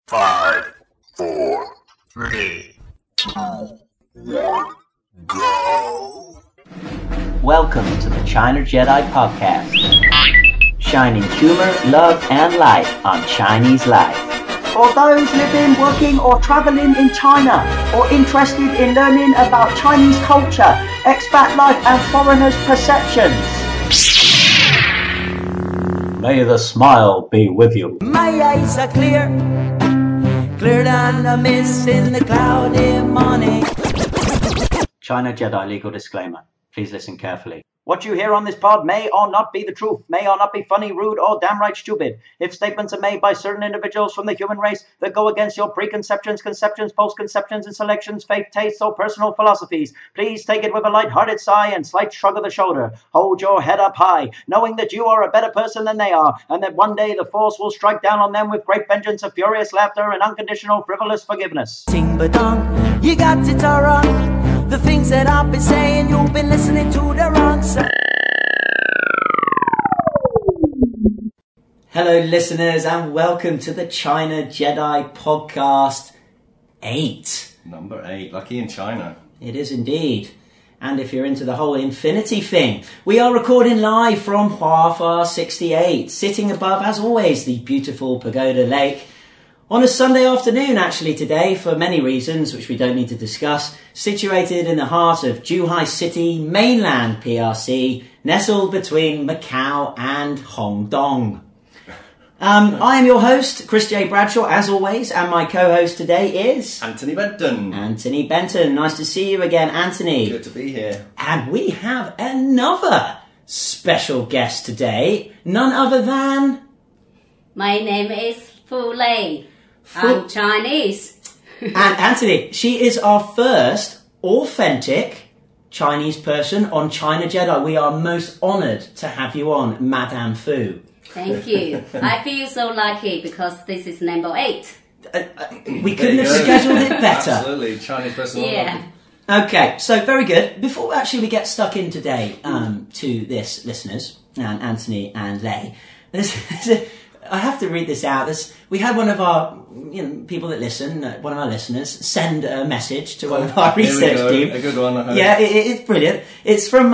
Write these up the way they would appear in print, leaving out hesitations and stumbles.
5, 4, 3, 2, 1, go! Welcome to the China Jedi Podcast, shining humor, love, and light on Chinese life. For those living, working, or traveling in China, or interested in learning about Chinese culture, expat life, and foreigners' perceptions. May the smile be with you. My eyes are clear, clearer than the mist in the cloudy morning. China Jedi legal disclaimer. Please listen carefully. What you hear on this pod may or not be the truth, may or not be funny, rude, or downright stupid. If statements are made by certain individuals from the human race that go against your preconceptions, conceptions, postconceptions, and selections, faith, tastes, or personal philosophies, please take it with a light-hearted sigh and slight shrug of the shoulder. Hold your head up high, knowing that you are a better person than they are, and that one day the Force will strike down on them with great vengeance of furious laughter and unconditional frivolous forgiveness. Ting ba dong, you got it all wrong. The things that I've been saying, you've been listening to the wrong side. Hello, listeners, and welcome to the China Jedi Podcast 8. Number 8, lucky in China. It is indeed. And if you're into the whole infinity thing, we are recording live from Huafa 68, sitting above, as always, the beautiful Pagoda Lake. On a Sunday afternoon, actually, today, for many reasons, which we don't need to discuss, situated in the heart of Zhuhai City, mainland PRC, nestled between Macau and Hongdong. I am your host, Chris J. Bradshaw, as always, and my co-host today is... Anthony Benton. Anthony Benton. Nice to see you again, Anthony. Good to be here. And we have another special guest today, none other than... My name is Fu Lei. I'm Chinese. And Anthony, she is our first authentic Chinese person on China Jedi. We are most honoured to have you on, Madame Fu. Thank you. I feel so lucky because this is number 8. We couldn't have scheduled it better. Absolutely, Chinese person. Yeah. Okay, so very good. Before we get stuck in today to this, listeners, and Anthony and Lei, I have to read this out. We had one of our people that listen, one of our listeners, send a message to one of our research team. A good one, I hope. Yeah, it's brilliant. It's from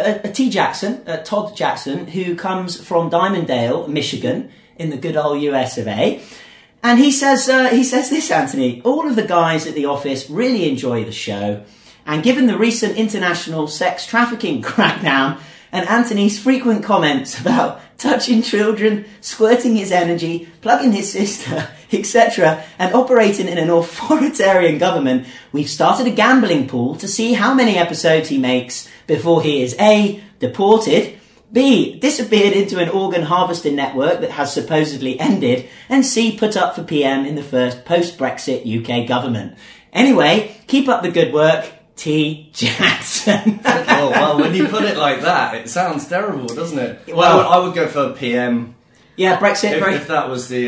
Todd Jackson, who comes from Diamonddale, Michigan, in the good old US of A. And he says this, Anthony, all of the guys at the office really enjoy the show. And given the recent international sex trafficking crackdown, and Anthony's frequent comments about touching children, squirting his energy, plugging his sister, etc., and operating in an authoritarian government, we've started a gambling pool to see how many episodes he makes before he is A, deported, B, disappeared into an organ harvesting network that has supposedly ended, and C, put up for PM in the first post-Brexit UK government. Anyway, keep up the good work. T. Jackson. Oh, well, when you put it like that, it sounds terrible, doesn't it? Well, I would go for PM. Yeah, Brexit. If that was the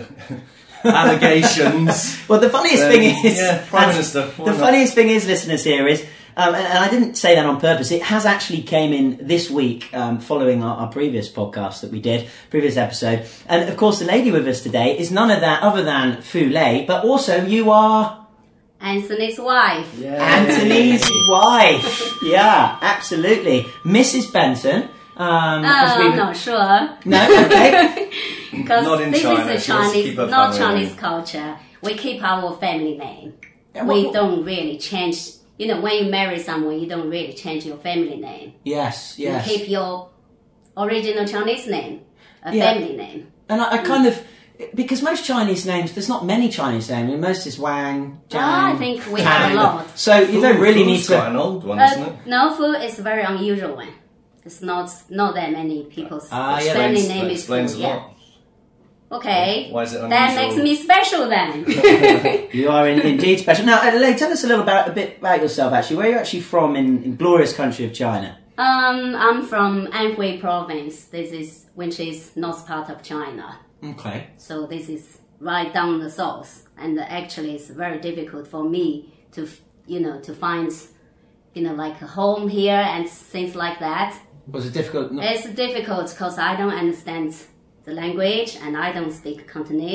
allegations. Well, the funniest thing is... Yeah, Prime Minister. The funniest thing is, listeners, here is... and I didn't say that on purpose. It has actually came in this week, following our previous podcast that we did, previous episode. And, of course, the lady with us today is none of that other than Fu Lei, but also you are... Anthony's wife. Yeah. Anthony's wife. Yeah, absolutely. Mrs. Benton. I'm not sure. No, okay. Because Not in this China, is a she wants to Chinese, keep her not family Chinese name. culture. We keep our family name. Yeah, We what- don't really change. When you marry someone, you don't really change your family name. Yes. You keep your original Chinese name, a Yeah. family name. And I kind of... Because most Chinese names, there's not many Chinese names. I mean, most is Wang, Zhang, I think we Tang. have a lot. So you don't really need Fu's quite to... an old one, isn't it? No, Fu is a very unusual one. It's not that many people's yeah, family Explains- name is Fu. explains a Yeah. lot. Okay. Why is it That unusual? makes me special then. You are indeed special. Now, Lei, tell us a bit about yourself, actually. Where are you actually from in glorious country of China? I'm from Anhui province. Which is north part of China. Okay. So this is right down the south. And actually it's very difficult for me to find, like a home here and things like that. Was it difficult? It's difficult because I don't understand the language and I don't speak Cantonese.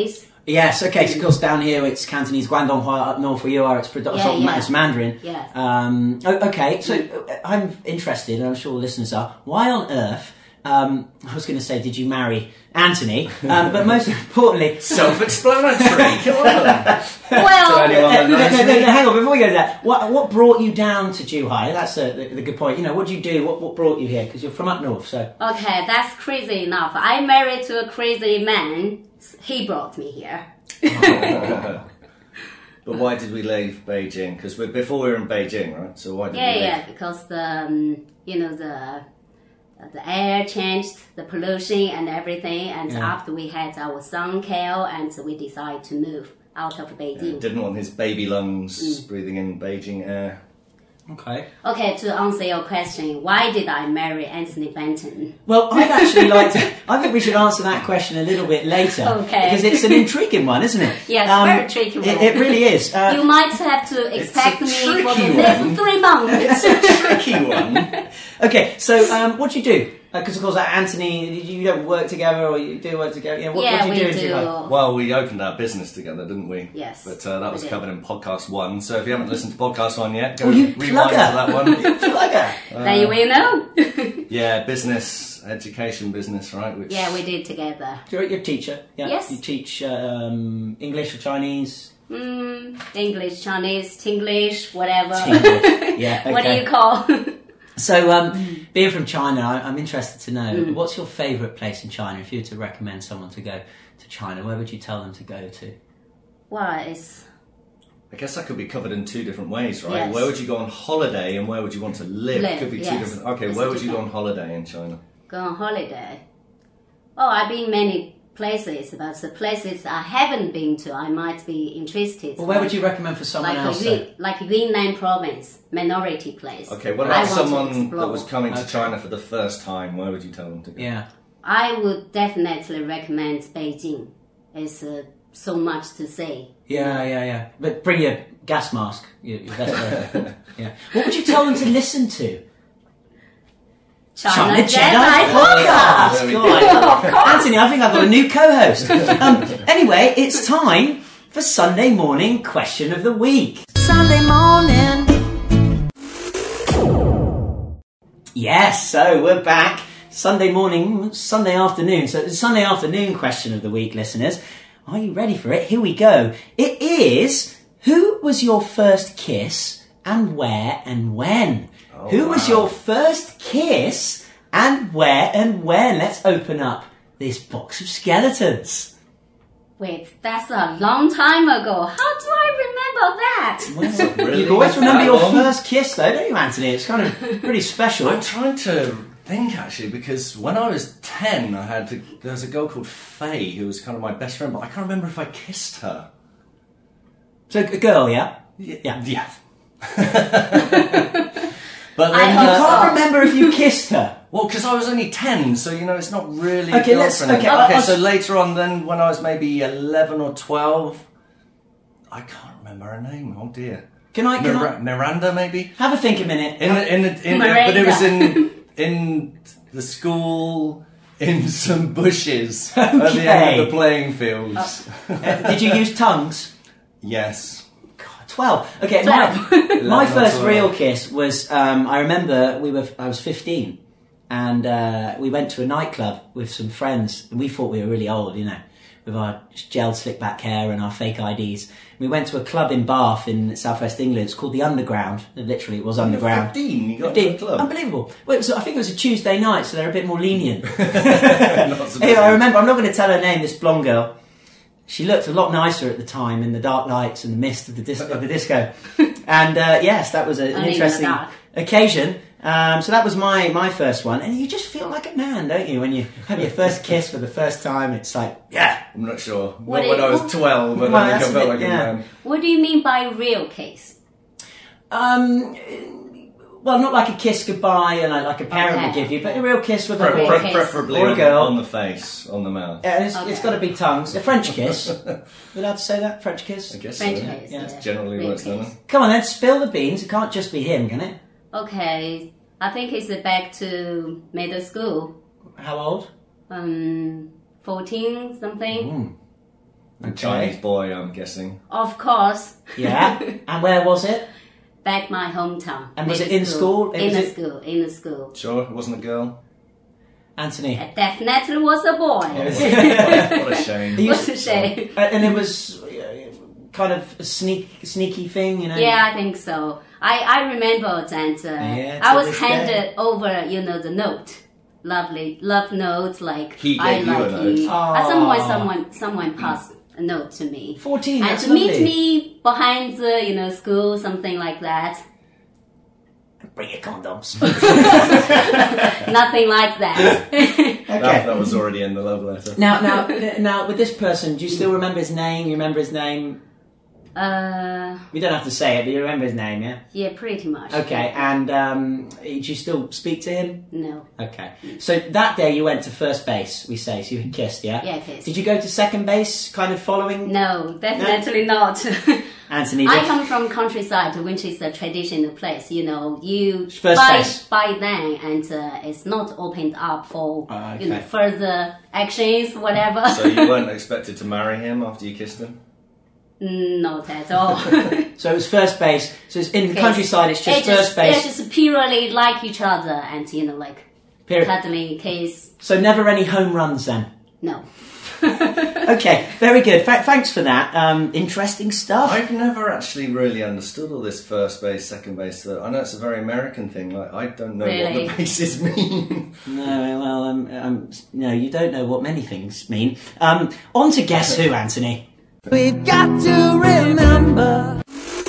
Yes, okay, so of course down here it's Cantonese, Guangdonghua, up north where you are it's it's Mandarin. Yeah. Okay, so I'm interested, and I'm sure the listeners are, why on earth, I was going to say, did you marry Anthony? But most importantly... Self-explanatory, come on! Well, no, hang on, before we go to that, what brought you down to Zhuhai? That's the good point. You know, what do you do? What brought you here? Because you're from up north, so... okay, that's crazy enough. I married to a crazy man. He brought me here. But why did we leave Beijing? Because before we were in Beijing, right? So why did we leave? Yeah, because the air changed, the pollution and everything, and after we had our son Kale, and so we decided to move out of Beijing. Didn't want his baby lungs breathing in Beijing air. Okay. Okay, to answer your question, why did I marry Anthony Benton? Well, I'd actually like to... I think we should answer that question a little bit later. Okay. Because it's an intriguing one, isn't it? Yes, very tricky one. It really is. You might have to expect me for the tricky next 3 months. It's a tricky one. Okay, so what do you do? Because of course, Anthony, you don't work together, or you do work together. You know, what do you do in Zhuhai? Well, we opened our business together, didn't we? Yes. But that was covered in podcast 1. So if you haven't listened to podcast 1 yet, go you rewind to that one. Plugger. Then you will know. Yeah, business, education business, right? Which Yeah, we did together. You're a teacher. Yeah. Yes. You teach English or Chinese? English, Chinese, Tinglish, whatever. Yeah. Okay. What do you call? So, being from China, I'm interested to know, what's your favourite place in China? If you were to recommend someone to go to China, where would you tell them to go to? Well, it's... I guess that could be covered in 2 different ways, right? Yes. Where would you go on holiday and where would you want to live? Could be 2 yes. different... Okay, It's where would you go different. on holiday in China? Go on holiday. Oh, I've been many places, but the places I haven't been to, I might be interested. Well, where would you recommend for someone else? Like Yunnan province, minority place. Okay, what I about want to someone explore. that was coming to Okay. China for the first time? Where would you tell them to go? Yeah. I would definitely recommend Beijing. It's so much to say. Yeah. But bring your gas mask. Your best friend. Yeah. What would you tell them to listen to? China Jedi Podcast. There we God. Anthony, I think I've got a new co-host. Anyway, it's time for Sunday morning question of the week. Sunday morning. Yes, so we're back. Sunday morning, Sunday afternoon. So the Sunday afternoon question of the week, listeners. Are you ready for it? Here we go. It is, who was your first kiss and where and when? Who was your first kiss and where and when? Let's open up this box of skeletons. Wait, that's a long time ago. How do I remember that? Really? You always remember That your long? first kiss, though, don't you, Anthony? It's kind of pretty special. I'm trying to think, actually, because when I was 10, there was a girl called Faye who was kind of my best friend, but I can't remember if I kissed her. So, a girl, yeah? Yeah. But I then, hope I so. can't remember if you kissed her. well, because I was only 10, so, it's not really Okay, a let's- girlfriend. okay, I'll- So later on, then, when I was maybe 11 or 12, I can't remember her name, oh dear. Can I Miranda, maybe? have a think a minute? But it was in the school, in some bushes at the end Okay. of the playing fields. Did you use tongues? Yes. 12. Okay, 12. my 11 or first 12. real kiss was, I remember I was 15 and we went to a nightclub with some friends and we thought we were really old, with our gelled slick back hair and our fake IDs. We went to a club in Bath in southwest England. It's called the Underground. Literally, it was underground. 15, you got to the club. Unbelievable. Well, I think it was a Tuesday night, so they're a bit more lenient. Not Anyway, I remember, I'm not going to tell her name, this blonde girl. She looked a lot nicer at the time in the dark lights and the mist of the disco. And yes, that was an Only in the interesting dark. occasion. So that was my first one. And you just feel like a man, don't you? When you have your first kiss for the first time, it's like, yeah. I'm not sure. What Not when do I you- was 12, but Well, I think that's I felt a like bit- a yeah. man. What do you mean by real case? Well, not like a kiss goodbye and like a parent Okay. would give you, but a real kiss with Real a kiss. Preferably Or a girl. on the face, on the mouth. and it's Okay. got to be tongues. A French kiss. You allowed to say that? French kiss? I guess French so. case, Yeah. yeah. Generally Real works, doesn't case. it? Come on then, spill the beans. It can't just be him, can it? Okay, I think it's back to middle school. How old? 14 something. A Chinese boy, I'm guessing. Of course. Yeah. And where was it? Back my hometown. And was it in school? In the school. Sure, it wasn't a girl? Anthony. It definitely was a boy. What a shame. What a shame. And it was kind of a sneaky thing, you know? Yeah, I think so. I remembered, and I was handed over, the note. Lovely love note, like He I gave you like a note. you. Aww. Someone passed a note to me. 14, And that's to meet lovely. me behind the school, something like that. Bring your condoms. Nothing like that. Okay. That was already in the love letter. Now, with this person, do you still remember his name? You remember his name? You don't have to say it, but you remember his name, yeah? Yeah, pretty much. Okay, and do you still speak to him? No. Okay. So that day you went to first base, we say, so you had kissed, yeah? Yeah, kissed. Did you go to second base, kind of following? No, definitely not. Anthony, I come from countryside, which is a traditional place. You First base. by then, and it's not opened up for Okay. further actions, whatever. So you weren't expected to marry him after you kissed him? Not at all. So it was first base. So it's in the countryside, it's just first They base. just purely like each other, and Period. cuddling, kiss. So never any home runs then? No. Okay, very good. Thanks for that. Interesting stuff. I've never actually really understood all this first base, second base. I know it's a very American thing. Like, I don't know Really? what the bases mean. No, well, no, you don't know what many things mean. On to Guess Who, Anthony. We've got to remember.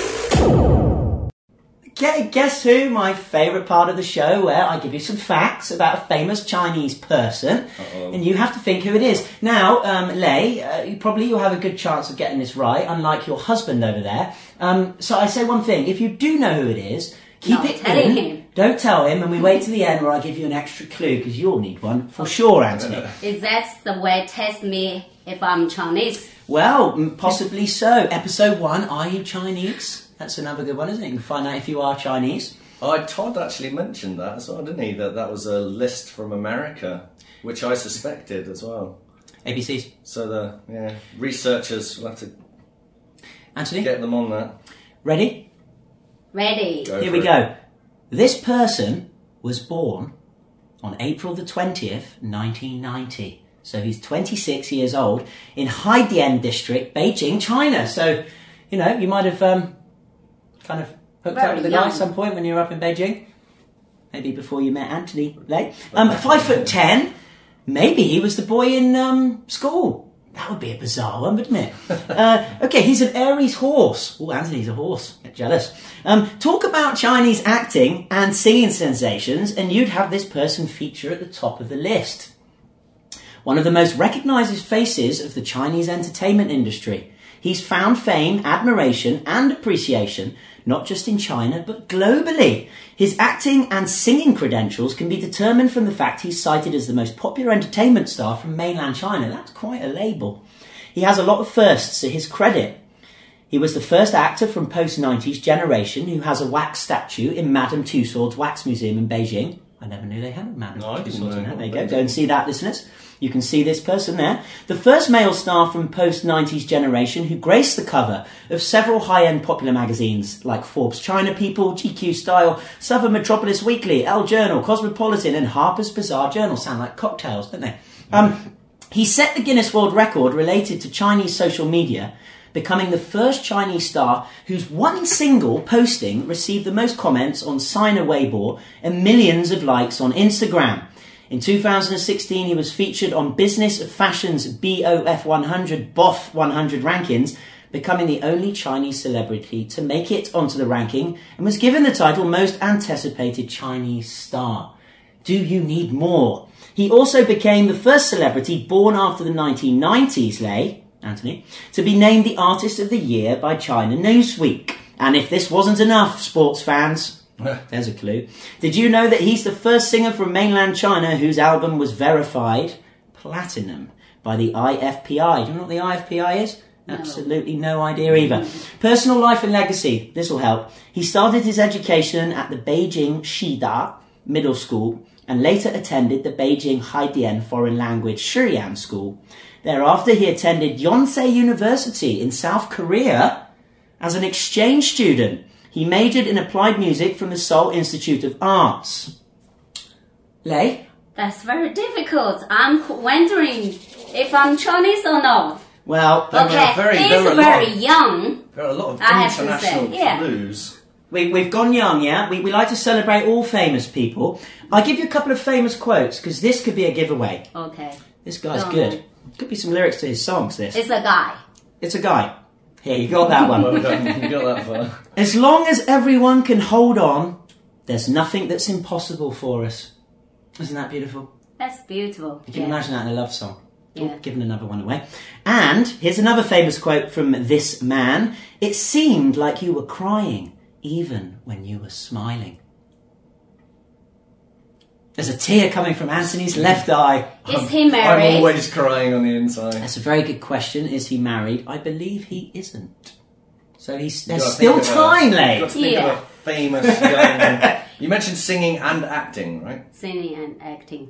Guess Who, my favourite part of the show, where I give you some facts about a famous Chinese person, and you have to think who it is. Now, Lei, you'll have a good chance of getting this right, unlike your husband over there. So I say one thing: if you do know who it is, keep Not it telling in. him. Don't tell him, and we wait to the end where I give you an extra clue because you'll need one for sure, Anthony. Is that the way test me if I'm Chinese? Well, possibly so. Episode 1: Are you Chinese? That's another good one, isn't it? You can find out if you are Chinese. Todd actually mentioned that as well, didn't he? That was a list from America, which I suspected as well. ABCs. So the researchers will have to Anthony, get them on that. ready? Ready. Go Here for we it. go. This person was born on April the 20th, 1990. So he's 26 years old in Haidian district, Beijing, China. So, you might have kind of hooked Very up with the guy young. at some point when you were up in Beijing. Maybe before you met Anthony Lei. 5'10". Maybe he was the boy in school. That would be a bizarre one, wouldn't it? Okay, he's an Aries horse. Oh, Anthony's a horse. Get jealous. Talk about Chinese acting and singing sensations, and you'd have this person feature at the top of the list. One of the most recognised faces of the Chinese entertainment industry. He's found fame, admiration, and appreciation not just in China, but globally. His acting and singing credentials can be determined from the fact he's cited as the most popular entertainment star from mainland China. That's quite a label. He has a lot of firsts to his credit. He was the first actor from post-90s generation who has a wax statue in Madame Tussauds Wax Museum in Beijing. I never knew they had a Madame No, I didn't Tussauds in know. that. There you go. Go and see that, listeners. You can see this person there. The first male star from post-90s generation who graced the cover of several high-end popular magazines like Forbes China People, GQ Style, Southern Metropolis Weekly, Elle Journal, Cosmopolitan and Harper's Bazaar Journal. Sound like cocktails, don't they? He set the Guinness World Record related to Chinese social media, becoming the first Chinese star whose one single posting received the most comments on Sina Weibo and millions of likes on Instagram. In 2016, he was featured on Business of Fashion's BOF 100 rankings, becoming the only Chinese celebrity to make it onto the ranking and was given the title Most Anticipated Chinese Star. Do you need more? He also became the first celebrity born after the 1990s, Lei, Anthony, to be named the Artist of the Year by China Newsweek. And if this wasn't enough, sports fans, there's a clue. Did you know that he's the first singer from mainland China whose album was verified platinum by the IFPI? Do you know what the IFPI is? No. Absolutely no idea either. Personal life and legacy. This will help. He started his education at the Beijing Shida Middle School and later attended the Beijing Haidian Foreign Language Shiryan School. Thereafter, he attended Yonsei University in South Korea as an exchange student. He majored in applied music from the Seoul Institute of Arts. Lei? That's very difficult. I'm wondering if I'm Chinese or not. Well, Okay, he's very young. There are a lot of I have to international say, yeah. clues. we've gone young, yeah? We like to celebrate all famous people. I'll give you a couple of famous quotes, because this could be a giveaway. Okay. This guy's Go on good. then. Could be some lyrics to his songs, this. It's a guy. It's a guy. Here, you got that one. Well done, you got that far. As long as everyone can hold on, there's nothing that's impossible for us. Isn't that beautiful? That's beautiful. You can imagine that in a love song. Yeah. Giving another one away. And here's another famous quote from this man. It seemed like you were crying, even when you were smiling. There's a tear coming from Anthony's left eye. Is he married? I'm always crying on the inside. That's a very good question. Is he married? I believe he isn't. So there's You've got to still think of time, You've Lei. got to think Yeah. of a famous young... You mentioned singing and acting, right? Singing and acting.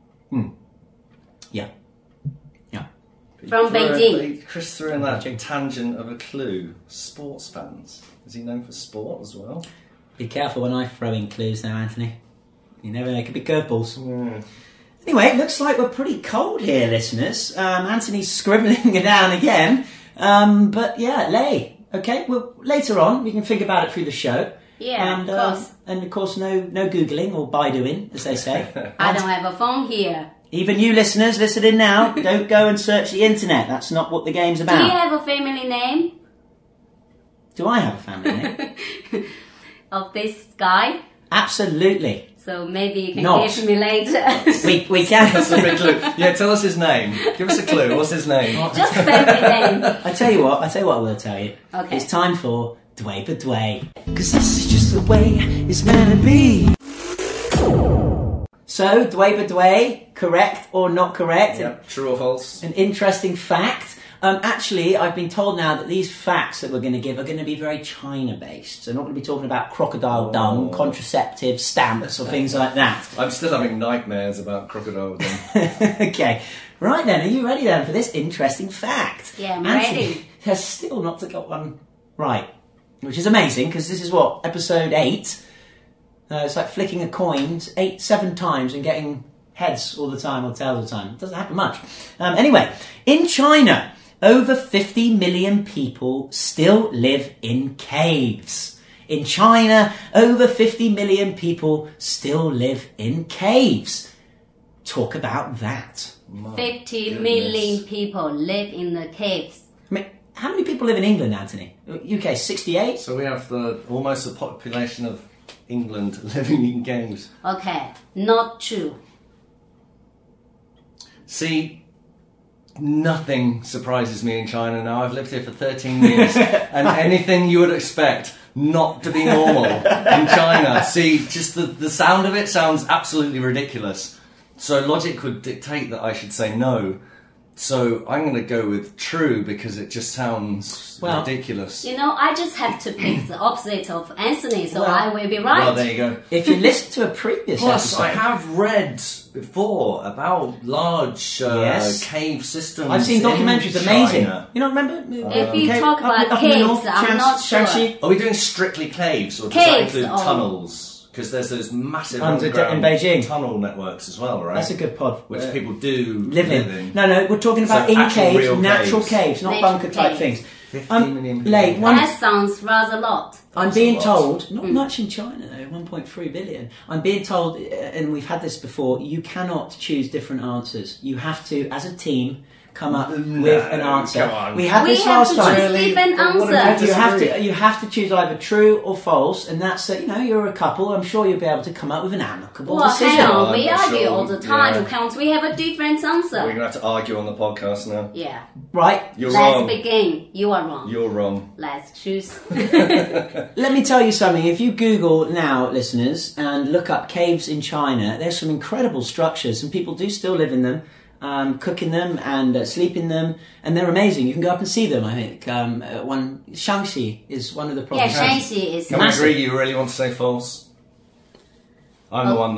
Yeah. Yeah. From Beijing. Chris threw in that tangent of a clue. Sports fans. Is he known for sport as well? Be careful when I throw in clues now, Anthony. You never know, it could be curveballs. Yeah. Anyway, it looks like we're pretty cold here, listeners. Anthony's scribbling it down again. But yeah, Lei. Okay, well, later on, we can think about it through the show. Yeah, and, of course. And of course, no Googling or Baiduing, as they say. I don't have a phone here. Even you listeners listening now, don't go and search the internet. That's not what the game's Do about. you have a family name Do I have a family name? of this guy? Absolutely. So maybe you can Not. give me later. We can. That's a big clue. Yeah, tell us his name. Give us a clue. What's his name? Just family name. I tell you what I will tell you. Okay. It's time for Dway but Dway. Cause this is just the way it's meant to be. So, Dway but Dway, correct or not correct? Yep. True or false? An interesting fact. Actually, I've been told now that these facts that we're going to give are going to be very China-based. So, not going to be talking about crocodile dung, contraceptive stamps, or things like that. I'm still having nightmares about crocodile dung. Okay. Right then, are you ready then for this interesting fact? Yeah, I'm Anthony ready. has still not got one right, which is amazing because this is what, episode 8. It's like flicking a coin 7 times and getting heads all the time or tails all the time. It doesn't happen much. Anyway, in China, over 50 million people still live in caves. In China, over 50 million people still live in caves. Talk about that. 50 million people live in the caves. I mean, how many people live in England, Anthony? UK, 68? So we have almost the population of England living in caves. Okay, not true. See, nothing surprises me in China now. I've lived here for 13 years, and anything you would expect not to be normal in China. See, just the sound of it sounds absolutely ridiculous. So logic would dictate that I should say no. So I'm going to go with true because it just sounds ridiculous. You know, I just have to pick the opposite of Anthony, so Well- I will be right. Well, there you go. If you listen to a previous Plus, episode... I have read before about large Yes. cave systems. I've seen in documentaries, amazing. China. You don't remember? If you talk about up in the caves, north, I'm not sure. Shaanxi. Are we doing strictly caves, or does that Caves, include oh. tunnels? Because there's those massive In underground Beijing. tunnel networks as well, right? That's a good pod. Which people do live in. No, we're talking about So in actual caves, real natural caves. caves, not Natural bunker type caves. things. 50 million people. Lei, That sounds rather lot. I'm being That's a told, not much in China though, 1.3 billion. I'm being told, and we've had this before, you cannot choose different answers. You have to, as a team, come up with an answer. come on. We had We this have last to time. choose different But what answers. about You have to choose either true or false, and that's you're a couple. I'm sure you'll be able to come up with an amicable Well, decision. hang on, I'm we not argue sure. all the time. Yeah. Can't we have a different We're answer? going to have to argue on the podcast now. Yeah. Right? You're Let's wrong. begin. You are wrong. You're wrong. Let's choose. Let me tell you something. If you Google now, listeners, and look up caves in China, there's some incredible structures, and people do still live in them, cook in them and sleep in them, and they're amazing. You can go up and see them. I think Shaanxi is one of the Yeah, provinces. Shaanxi is. Can we Massive. agree you really want to say false? I'm the one that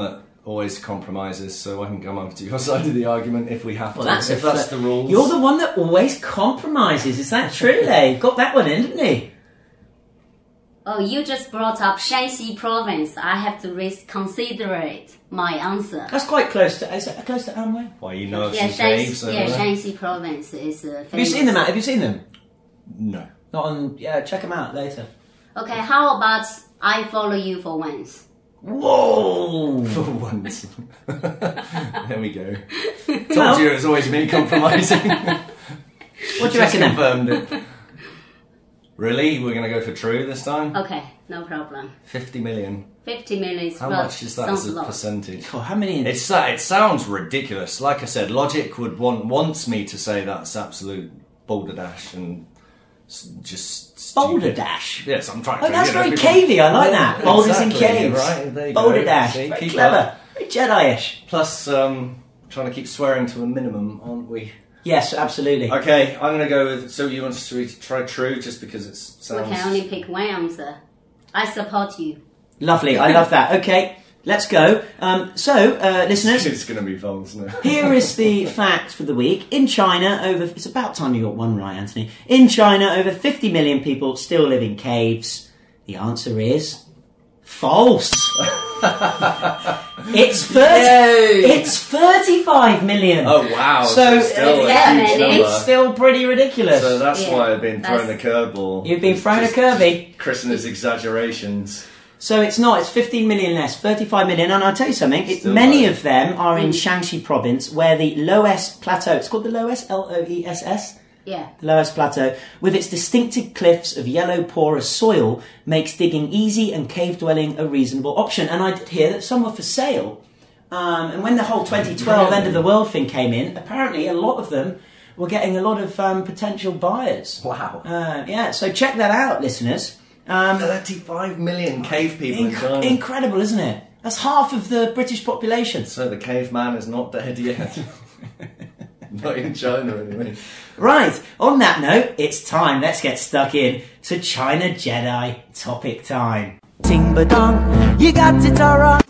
always compromises, so I can come over to your side of the argument if we have Well, to. that's If that's the rules. You're the one that always compromises. Is that true, Lei? Got that one in, didn't he? Oh, you just brought up Shanxi province. I have to reconsider my answer. That's quite close to. Is it close to Anhui? Why, you know of Yeah, some caves over there? Shanxi province is famous. Have you seen them, Matt? Have you seen them? No. Not on. Yeah, check them out later. Okay, how about I follow you for once? Whoa! For once. There we go. Told you it was always me compromising. What do you reckon then? Confirmed it. Really? We're going to go for true this time? Okay, no problem. 50 million. 50 million. How much is that as a percentage? Oh, how many? It sounds ridiculous. Like I said, logic would wants me to say that's absolute balderdash and just stupid. Boulder Dash. Yes, I'm trying Oh, to. that's you know, very people- cavey. I like that. Boulders and Exactly, caves. right, there you go. Boulder Dash. See, Very keep clever. up. Very Jedi-ish. Plus, trying to keep swearing to a minimum, aren't we? Yes, absolutely. Okay, I'm going to go with. So you want us to try true just because it sounds. We can only pick one answer. I support you. Lovely. I love that. Okay, let's go. Listeners, It's going to be false, no? here is the fact for the week. In China, it's about time you got one right, Anthony. In China, over 50 million people still live in caves. The answer is false. It's 35 million. Oh wow! So, still a yeah, huge man, number. It's still pretty ridiculous. So that's Yeah, why I've been thrown a that's- curveball. You've been thrown a Just curvy. Christener's exaggerations. So it's not, it's 15 million less, 35 million. And I'll tell you something, Still many low. of them are in Shanxi province where the Loess Plateau, it's called the Loess, Loess, Yeah. the Loess Plateau, with its distinctive cliffs of yellow porous soil, makes digging easy and cave dwelling a reasonable option. And I did hear that some were for sale. And when the whole 2012 end of the world thing came in, apparently a lot of them were getting a lot of potential buyers. Wow. Yeah, so check that out, listeners. 35 million cave people in China. Incredible, isn't it? That's half of the British population. So the caveman is not dead yet. Not in China, anyway. Right, on that note, it's time. Let's get stuck in to China Jedi topic time. Ting ba dong, you got it all right.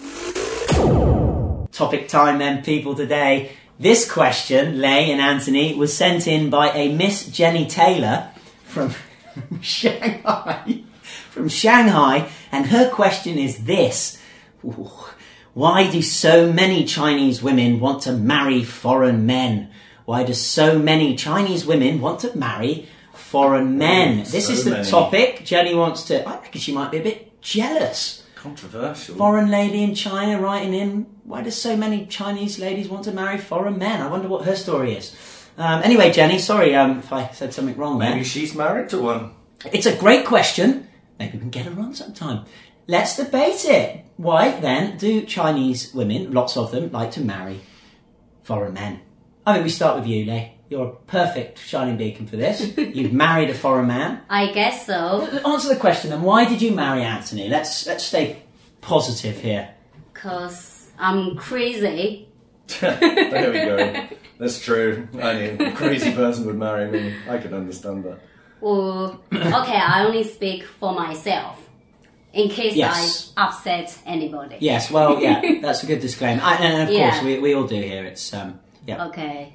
Topic time then, people, today. This question, Lei and Anthony, was sent in by a Miss Jenny Taylor from Shanghai. From Shanghai, and her question is this. Ooh, why do so many Chinese women want to marry foreign men? Why do so many Chinese women want to marry foreign men? This So is the many. topic. Jenny wants to... I reckon she might be a bit jealous. Controversial. Foreign lady in China writing in, why do so many Chinese ladies want to marry foreign men? I wonder what her story is. Anyway, Jenny, sorry if I said something wrong there. Maybe she's married to one. It's a great question. Maybe we can get her on sometime. Let's debate it. Why, then, do Chinese women, lots of them, like to marry foreign men? I mean, we start with you, Lei. You're a perfect shining beacon for this. You've married a foreign man. I guess so. Answer the question, then. Why did you marry Anthony? Let's stay positive here. Because I'm crazy. There we go. That's true. I mean, a crazy person would marry me. I could understand that. Well, okay, I only speak for myself. In case Yes. I upset anybody. Yes, well, yeah, that's a good disclaimer. And of Yeah. course, we all do here. It's, yeah. Okay.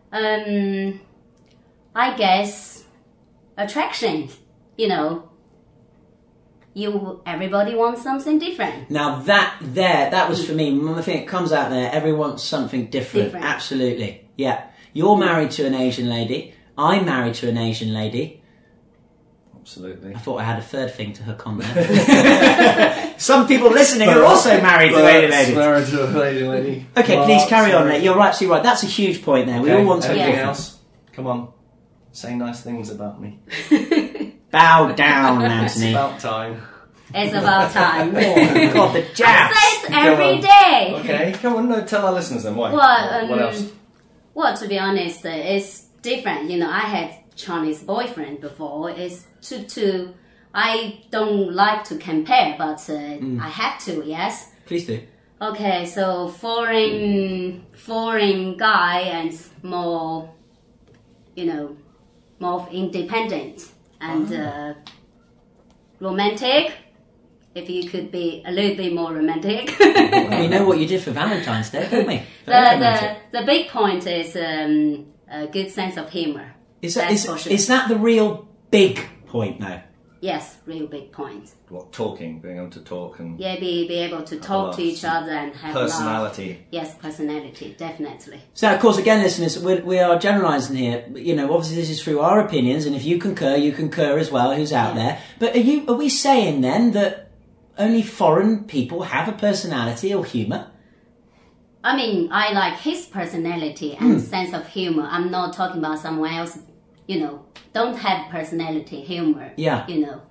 I guess attraction. You know, everybody wants something different. Now that was for me. I think it comes out there. Everyone wants something different. Absolutely. Yeah. You're married to an Asian lady. I'm married to an Asian lady. Absolutely. I thought I had a third thing to hook on there. Some people listening are also married to Asian ladies. Married to a lady. Okay, Well, please carry on, sorry. mate. You're absolutely right. That's a huge point there. We Okay, all want something anything different. else? Come on. Say nice things about me. Bow down, It's Anthony. about time. It's about time. Oh, God, the jabs. I say it every on. day. Okay, come on, no, tell our listeners then why. Well, what else? Well, to be honest, it's different. You know, I had Chinese boyfriend before. It's to I don't like to compare, but I have to. Yes. Please do. Okay, so foreign guy and more, you know, more independent and romantic. if you could be a little bit more romantic. We know what you did for Valentine's Day, don't we? Very romantic. The big point is a good sense of humor. Is That's for sure. that the real big point now? Yes, real big point. What, talking, being able to talk and Yeah, be able to talk to each other and have personality. Love. Yes, personality, definitely. So, of course, again, listeners, we are generalising here. You know, obviously, this is through our opinions, and if you concur as well. Who's out there? But are we saying then that only foreign people have a personality or humour? I mean, I like his personality and sense of humor. I'm not talking about someone else, don't have personality, humor. Yeah.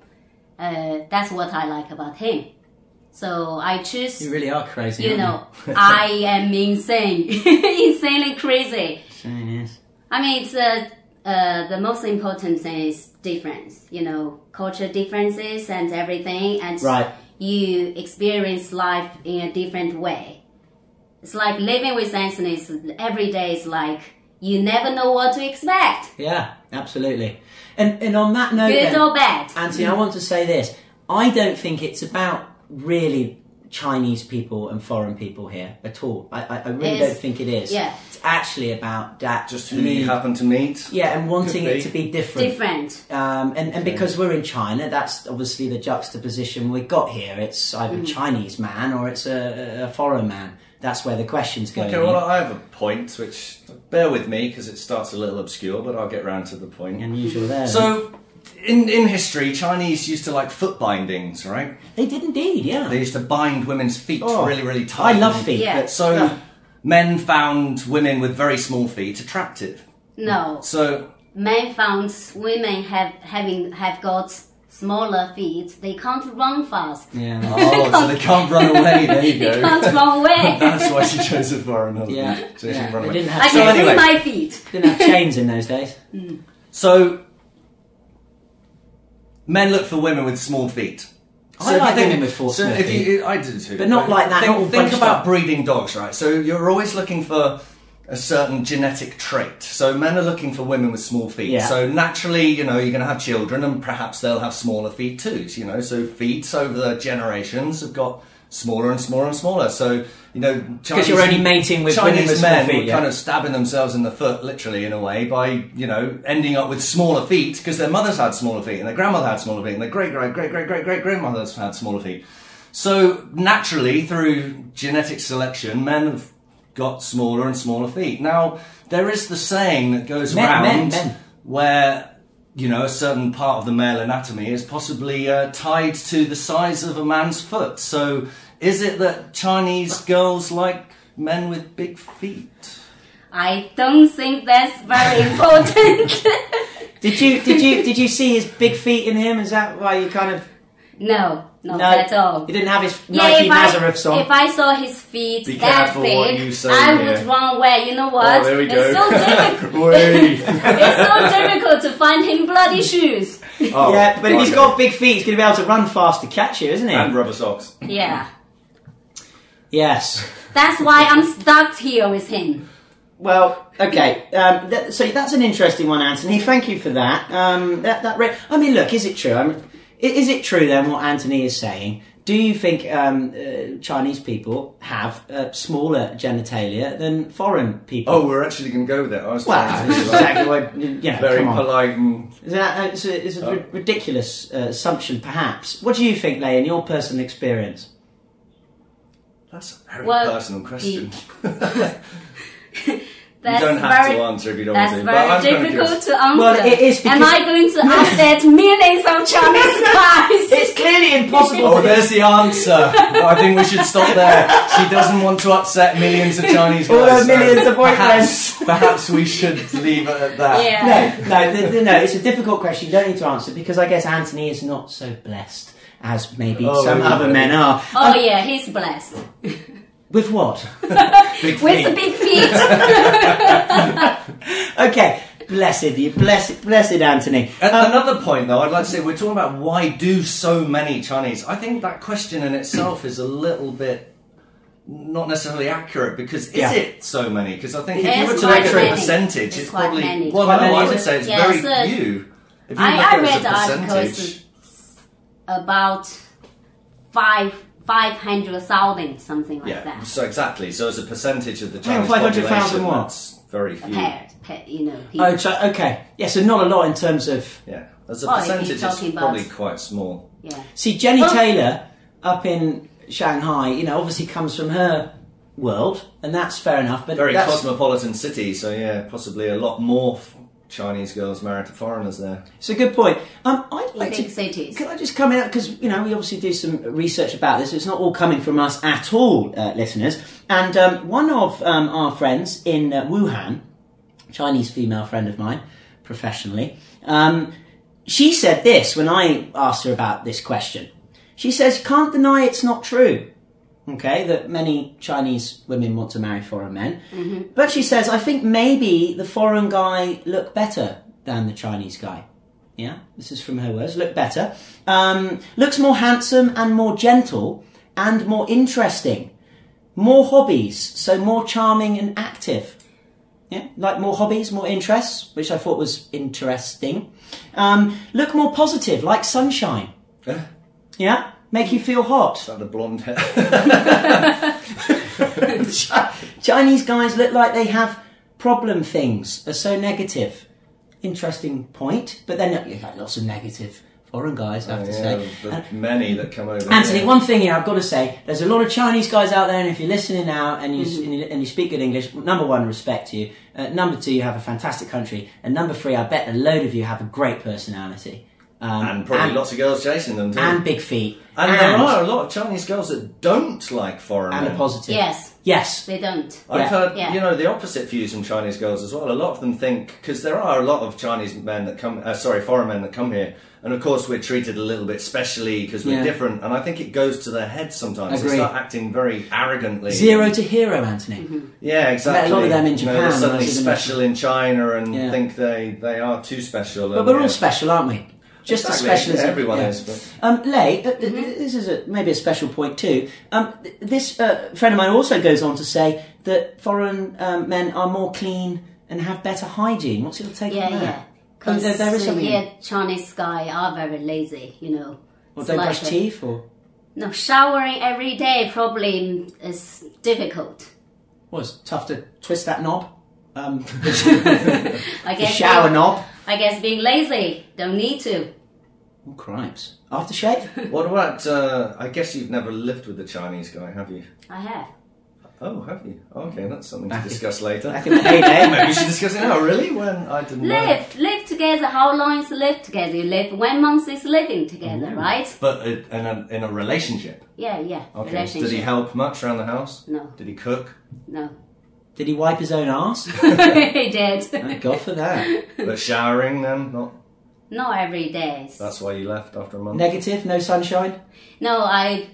That's what I like about him. So I choose, You really are crazy. I am insane. Insanely crazy. Yes. I mean, it's the most important thing is difference, culture differences and everything. And Right. you experience life in a different way. It's like living with Anthony every day is like you never know what to expect. Yeah, absolutely. And on that note, Good then, or bad. Anthony, I want to say this. I don't think it's about really Chinese people and foreign people here at all. I really don't think it is. Yeah. It's actually about that. Just who you happen to meet. Yeah, and wanting Could be. it to be different. Different. And because we're in China, that's obviously the juxtaposition we got here. It's either a Chinese man or it's a foreign man. That's where the questions go. Okay, well, I have a point, which, bear with me, because it starts a little obscure, but I'll get round to the point. Unusual there. So, in history, Chinese used to like foot bindings, right? They did indeed, yeah. They used to bind women's feet Oh, really, really tight. I love feet. Yeah. So, Yeah. men found women with very small feet attractive. No. So, Men found women have got smaller feet. They can't run fast. Yeah. so they can't run away. There you They go. can't run away. That's why she chose a foreign husband. Yeah. So she Yeah. can run They away. didn't I have, can anyway. see my feet. didn't have chains in those days. So, men look for women with small feet. I like women with small feet. I do too. But not like that, not all Think bunched about up. breeding dogs, right? So you're always looking for a certain genetic trait. So men are looking for women with small feet. Yeah. So naturally, you're going to have children, and perhaps they'll have smaller feet too. So feet over the generations have got smaller and smaller and smaller. So Because you're only mating with women Chinese with small men feet, were yeah. kind of stabbing themselves in the foot, literally in a way, by ending up with smaller feet because their mothers had smaller feet and their grandmother had smaller feet and their great grandmothers had smaller feet. So naturally, through genetic selection, men have got smaller and smaller feet. Now there is the saying that goes around where a certain part of the male anatomy is possibly tied to the size of a man's foot. So is it that Chinese girls like men with big feet? I don't think that's very important. Did you see his big feet in him? Is that why you kind of... No, not at all. He didn't have his Nike Nazareths on. If I saw his feet Be that careful what you big, say I here. would run away. You know what? Oh, there we go. It's so difficult. It's so difficult to find him bloody shoes. Oh, Yeah, but if he's okay. got big feet, he's going to be able to run fast to catch you, isn't he? And rubber socks. Yeah, Yes. that's why I'm stuck here with him. Well, okay. So that's an interesting one, Anthony. Thank you for that. I mean, look, is it true? Is it true then what Anthony is saying? Do you think Chinese people have smaller genitalia than foreign people? Oh, we're actually going to go there. I was well, trying that's to be like, exactly what. very come on. polite and... It's a ridiculous assumption, perhaps. What do you think, Leigh, in your personal experience? That's a very Well, personal question. That's you don't have very, to answer if you don't That's want to. but I'm very gonna difficult give- to answer. Well, it is because- Am I going to upset millions of Chinese guys? It's clearly impossible. Oh, there's the answer. I think we should stop there. She doesn't want to upset millions of Chinese All guys. her millions of Perhaps we should leave it at that. Yeah. No, it's a difficult question. You don't need to answer because I guess Anthony is not so blessed as maybe Oh, some yeah. other men are. Oh yeah, he's blessed. With what? Big With feet. the big feet. Okay, blessed you, blessed Anthony. Another point, though, I'd like to say, we're talking about why do so many Chinese. I think that question in itself is a little bit not necessarily accurate because is it so many? Because I think if you It's were to quite look at a many. percentage, It's it's quite probably many. well, Quite no, many, I is would it? say it's Yes, very few. If you look I at it read as the a article. percentage, It's about 500,000, something like Yeah, that. so exactly. So as a percentage of the Hang on, Chinese 500,000 population, what? that's very few. Pairs, people. Oh, so, okay. Yeah, so not a lot in terms of... Yeah, as a Well, if you're percentage, it's talking about- probably quite small. Yeah. See, Jenny Taylor up in Shanghai, obviously comes from her world, and that's fair enough. But Very that's, cosmopolitan city, so yeah, possibly a lot more Chinese girls married to foreigners there. it's a good point. I'd like Big to... cities. Could I just come in, because, we obviously do some research about this. It's not all coming from us at all, listeners. And one of our friends in Wuhan, Chinese female friend of mine, professionally, she said this when I asked her about this question. She says, can't deny it's not true, okay, that many Chinese women want to marry foreign men. Mm-hmm. But she says, I think maybe the foreign guy look better than the Chinese guy. Yeah, this is from her words, look better. Looks more handsome and more gentle and more interesting. More hobbies, so more charming and active. Yeah, like more hobbies, more interests, which I thought was interesting. Look more positive, like sunshine. Yeah, make you feel hot. That a blonde hair. Chinese guys look like they have problem things, are so negative. Interesting point, but then you've got lots of negative foreign guys, I have to say. There's many that come over. Anthony, here. one thing here I've got to say, there's a lot of Chinese guys out there, and if you're listening now and you speak good English, number one, respect you. Number two, you have a fantastic country. And number three, I bet a load of you have a great personality. And probably lots of girls chasing them too. And big feet. And there are a lot of Chinese girls that don't like foreign And men. a positive. Yes, Yes. they don't. I've heard, Yeah. the opposite views from Chinese girls as well. A lot of them think, because there are a lot of Chinese men that come, foreign men that come here, and of course we're treated a little bit specially because we're Yeah. different, and I think it goes to their heads sometimes. Agree. They start acting very arrogantly. Zero to hero, Anthony. Yeah, exactly. A lot of them in Japan, they're suddenly when I was in special in China and Yeah. think they are too special. But and, we're all special, aren't we? Just Exactly. as special as Everyone yeah. is. But... Lay, this is maybe a special point too. This friend of mine also goes on to say that foreign men are more clean and have better hygiene. What's your take on that? Yeah. Because there is something. Chinese guys are very lazy, Well, It's don't like brush teeth or No, showering every day probably is difficult. well, it's tough to twist that knob. I The guess shower knob. I guess being lazy, don't need to. Oh, cripes. Aftershave? What about, I guess you've never lived with a Chinese guy, have you? I have. Oh, have you? Okay, that's something Back to in- discuss later. Back in the heyday. Maybe we should discuss it now, really? When I didn't know. Live together. How long is live together? You live 1 month is living together, right? But in a relationship. Yeah. Okay. Relationship. Did he help much around the house? No. Did he cook? No. Did he wipe his own arse? He did. Thank God for that. But showering then? Not. Not every day. That's why you left after a month. Negative? No sunshine? No, I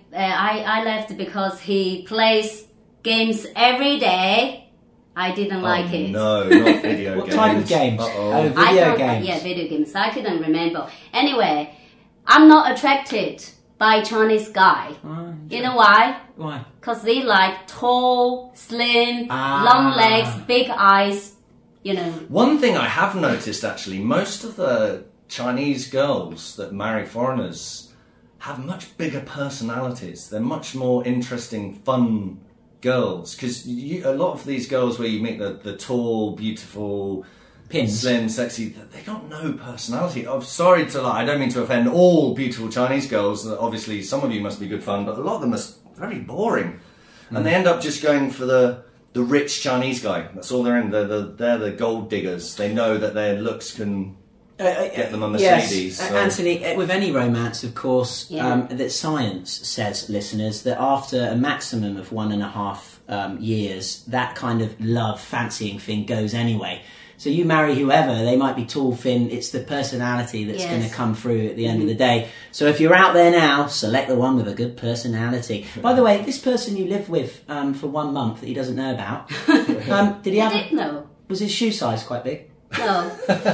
left because he plays games every day. I didn't like it. No, not video What games. type of games? Uh-oh. Oh, I video don't- games. Yeah, video games. I couldn't remember. Anyway, I'm not attracted by Chinese guy. You know why? Why? Because they like tall, slim, Ah. long legs, big eyes. One thing I have noticed actually, most of the Chinese girls that marry foreigners have much bigger personalities. They're much more interesting, fun girls. Because a lot of these girls where you meet the tall, beautiful, Pins. slim, sexy, they got no personality. I'm sorry to lie, I don't mean to offend all beautiful Chinese girls. Obviously, some of you must be good fun, but a lot of them are very boring. And they end up just going for the rich Chinese guy. That's all they're in. They're the gold diggers. They know that their looks can get them a Mercedes. Yes, so- Anthony, with any romance, of course, Yeah. that science says, listeners, that after a maximum of 1.5 years, that kind of love, fancying thing goes anyway. So you marry whoever, they might be tall, thin, it's the personality that's Yes. going to come through at the end of the day. So if you're out there now, select the one with a good personality. By the way, this person you live with for 1 month that he doesn't know about, did he I have... didn't know. Was his shoe size quite big? No.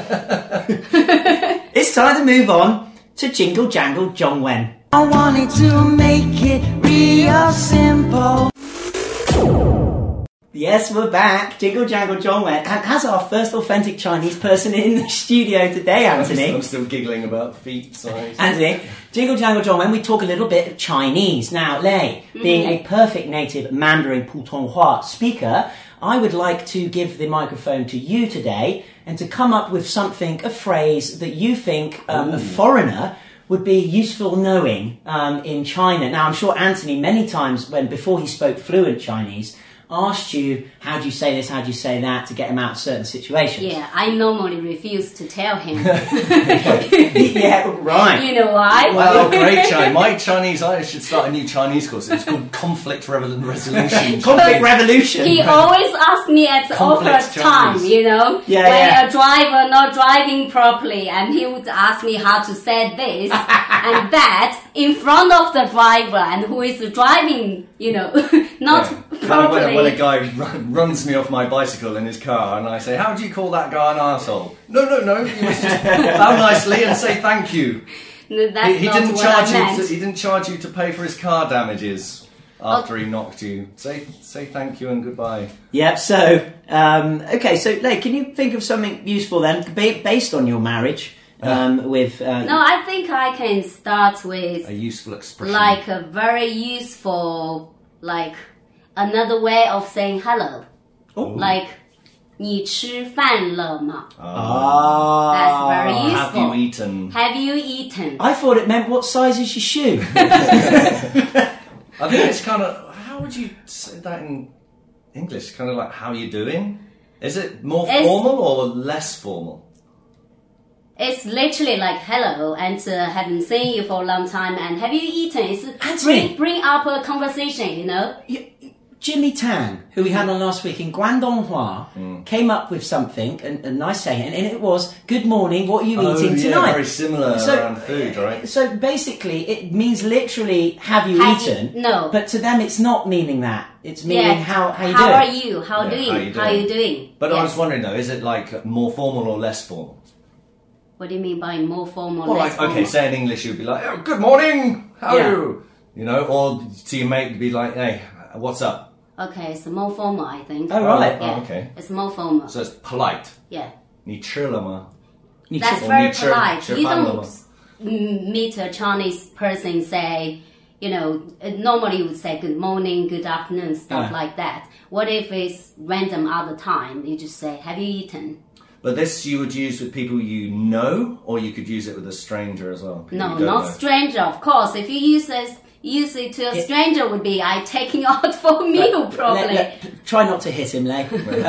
It's time to move on to Jingle Jangle Jongwen. I wanted to make it real simple. Yes, we're back. Jingle Jangle Zhongwen. And as our first authentic Chinese person in the studio today, Anthony. I'm still giggling about feet size. Anthony, Jingle Jangle Zhongwen, we talk a little bit of Chinese. Now, Lei, being a perfect native Mandarin Putonghua speaker, I would like to give the microphone to you today and to come up with something, a phrase that you think a foreigner would be useful knowing in China. Now, I'm sure Anthony, many times before he spoke fluent Chinese, asked you, how do you say this, how do you say that, to get him out of certain situations. Yeah, I normally refuse to tell him. Yeah, right. You know why? Well, great Chinese. My Chinese, I should start a new Chinese course. It's called Conflict Resolution. Conflict Revolution. He always asks me at the Complex awkward time, Chinese. you know, Yeah, when yeah. a driver not driving properly, and he would ask me how to say this and that in front of the driver, and who is driving, you know, not properly. When a guy runs me off my bicycle in his car and I say, how do you call that guy an arsehole? No, you must just bow nicely and say thank you. No, that's He not didn't what charge I you. meant. He didn't charge you to pay for his car damages after he knocked you. Say thank you and goodbye. Yep, so, okay, so Lei, can you think of something useful then, based on your marriage with... No, I think I can start with A useful expression. like a very useful, like another way of saying hello. Like, 你吃饭了吗? That's very Have useful. you eaten? Have you eaten? I thought it meant what size is your shoe? I think it's kind of, how would you say that in English? Kind of like, how you doing? Is it more It's- formal or less formal? It's literally like hello, and haven't seen you for a long time, and have you eaten? It's Anthony. bring up a conversation, you know. Jimmy Tan, who we had on last week in Guangdonghua, came up with something, a nice saying, and it was, good morning, what are you eating tonight? Very similar around food, right? So basically, it means literally, have you Have eaten? you- no. But to them, it's not meaning that. It's meaning how you how doing. are you? How Yeah, doing? how How you you doing? But I Yes. was wondering though, is it like more formal or less formal? What do you mean by more formal? Well, less like, okay, formal? say in English you'd be like, oh, good morning, how Yeah. are you? You know, or to your mate you'd be like, hey, what's up? Okay, it's more formal, I think. Oh, right. Yeah, okay. it's more formal. So it's polite. Yeah, 你吃了吗? that's Or very 你吃- polite. 吃 You 饭了 don't 吗? meet a Chinese person say, you know, normally you would say good morning, good afternoon, stuff Yeah. like that. What if it's random other time? You just say, have you eaten? But this you would use with people you know, or you could use it with a stranger as well. people No, you don't not know. stranger, of course. If you use it to a stranger, would be I taking out for a meal, probably. Try not to hit him, Lei.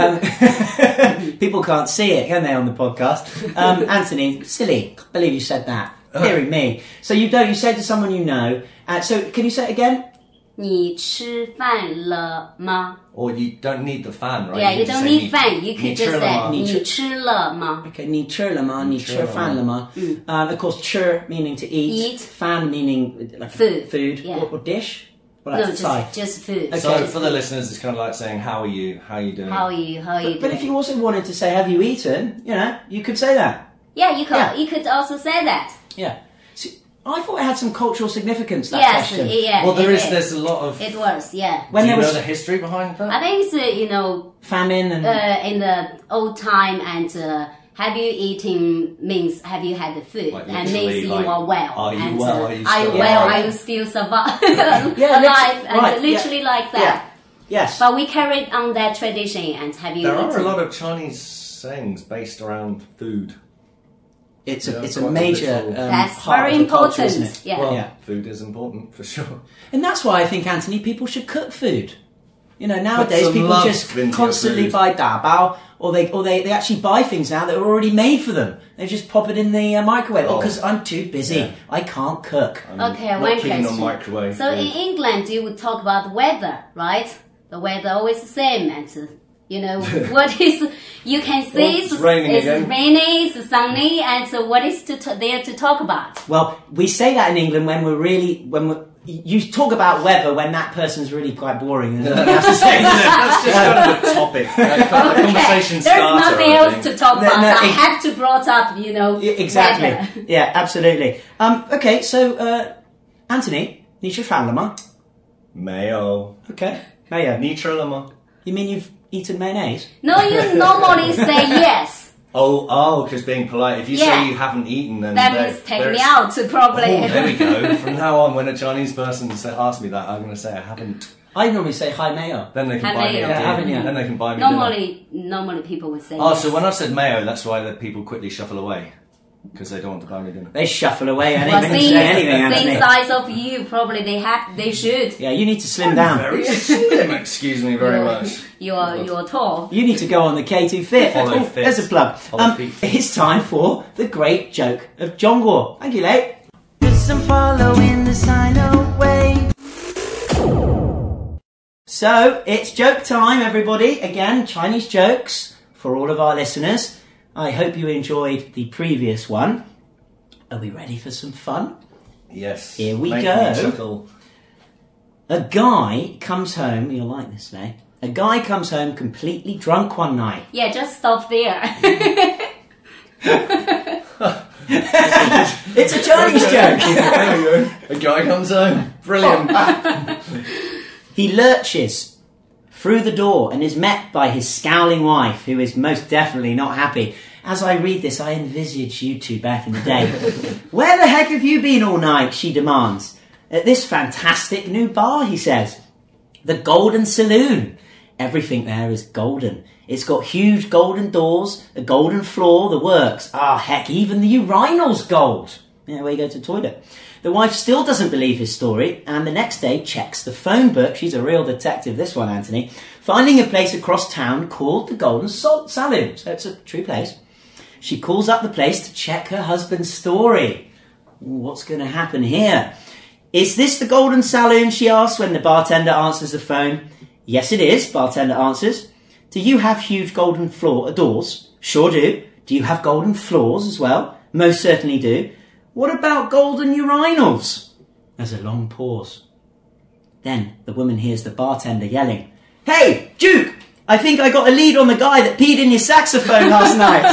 People can't see it, can they, on the podcast? Anthony, silly. Can't believe you said that. Hearing me. So you said to someone you know. So can you say it again? 你吃饭了吗? Or you don't need the fan, right? Yeah, can you just don't say need 你- fan. You 你 could 吃 just 了 say 吗? 你吃了吗? Okay, 你吃了吗? 你吃饭了吗? Of course, 吃 meaning to eat. Eat. Fan meaning like Food, Food. yeah. Or dish. Well, No, that's side. just food. So Okay. for the listeners, it's kind of like saying, how are you? How are you doing? How are you? How are you But doing? if you also wanted to say, have you eaten? You could say that. Yeah, you could. Yeah. You could also say that. Yeah. See, I thought it had some cultural significance, that Yes, question. yeah. Well, it there's a lot of... It was, yeah. When do you there know was the history behind that? I think it's you know famine and... in the old time and have you eaten means have you had the food Like and literally, means you like, are well. are you and, well? Are you are you still well? alive? Are you still survive Yeah, alive? And right, literally like that. Yeah. Yes. But we carried on that tradition and have you There eaten? are a lot of Chinese sayings based around food. It's Yeah, a quite major literal. That's part very of the culture, important. isn't it? Yeah. Well, Yeah. food is important for sure. And that's why I think, Anthony, people should cook food. Nowadays some people love just into your constantly food. buy dabao, or they actually buy things now that are already made for them. They just pop it in the microwave. Oh. Because I'm too busy. Yeah. I can't cook. Okay, Not one keen on question. microwave So food. in England, you would talk about the weather, right? The weather always the same, and what is you can see it's raining it's again. rainy, it's sunny, and so what is there to talk about? Well, we say that in England you talk about weather when that person's really quite boring. There's nothing else to say. That's just kind of a topic. A conversation There's starter, nothing I else think. to talk No, about. no, I it- have to brought up, Yeah, exactly. weather. Yeah, absolutely. Okay, so Anthony, 你吃饭了吗? Mayo. Okay, Mayo. 你吃了吗? You mean you've eaten mayonnaise? No, you normally say yes. Oh, because being polite. If you Yeah. say you haven't eaten, then That means take me out to probably. Oh, there we go. From now on, when a Chinese person asks me that, I'm going to say I haven't. I normally say hi mayo. Then they can Hi, buy me mayo. a Yeah, dinner. haven't you? Then they can buy me dinner. Normally people would say Oh, yes. so when I said mayo, that's why the people quickly shuffle away. Because they don't want to buy me dinner. They shuffle away and Well, even say anything, same Anthony. size of you, probably they should. Yeah, you need to slim down. Very slim, excuse me very much. You're tall. You need to go on the K2 Fit. Hollow Oh, Fit. there's a plug. Hollow feet. It's time for the great joke of John Guo. Thank you, Late. Listen, following the silent way. So, it's joke time, everybody. Again, Chinese jokes for all of our listeners. I hope you enjoyed the previous one. Are we ready for some fun? Yes. Here we Make go. me chuckle. A guy comes home, you'll like this, May. A guy comes home completely drunk one night. Yeah, just stop there. It's a Chinese joke. There we go. A guy comes home. Brilliant. He lurches through the door and is met by his scowling wife, who is most definitely not happy. As I read this, I envisage you two back in the day. Where the heck have you been all night? She demands. At this fantastic new bar, he says. The Golden Saloon. Everything there is golden. It's got huge golden doors, a golden floor, the works. Ah, heck, even the urinal's gold. Yeah, where you go to the toilet. The wife still doesn't believe his story, and the next day checks the phone book. She's a real detective, this one, Anthony. Finding a place across town called the Golden Saloon. So it's a true place. She calls up the place to check her husband's story. What's going to happen here? Is this the Golden Saloon, she asks when the bartender answers the phone. Yes, it is, bartender answers. Do you have huge golden doors? Sure do. Do you have golden floors as well? Most certainly do. What about golden urinals? There's a long pause. Then the woman hears the bartender yelling, Hey, Duke! I think I got a lead on the guy that peed in your saxophone last night.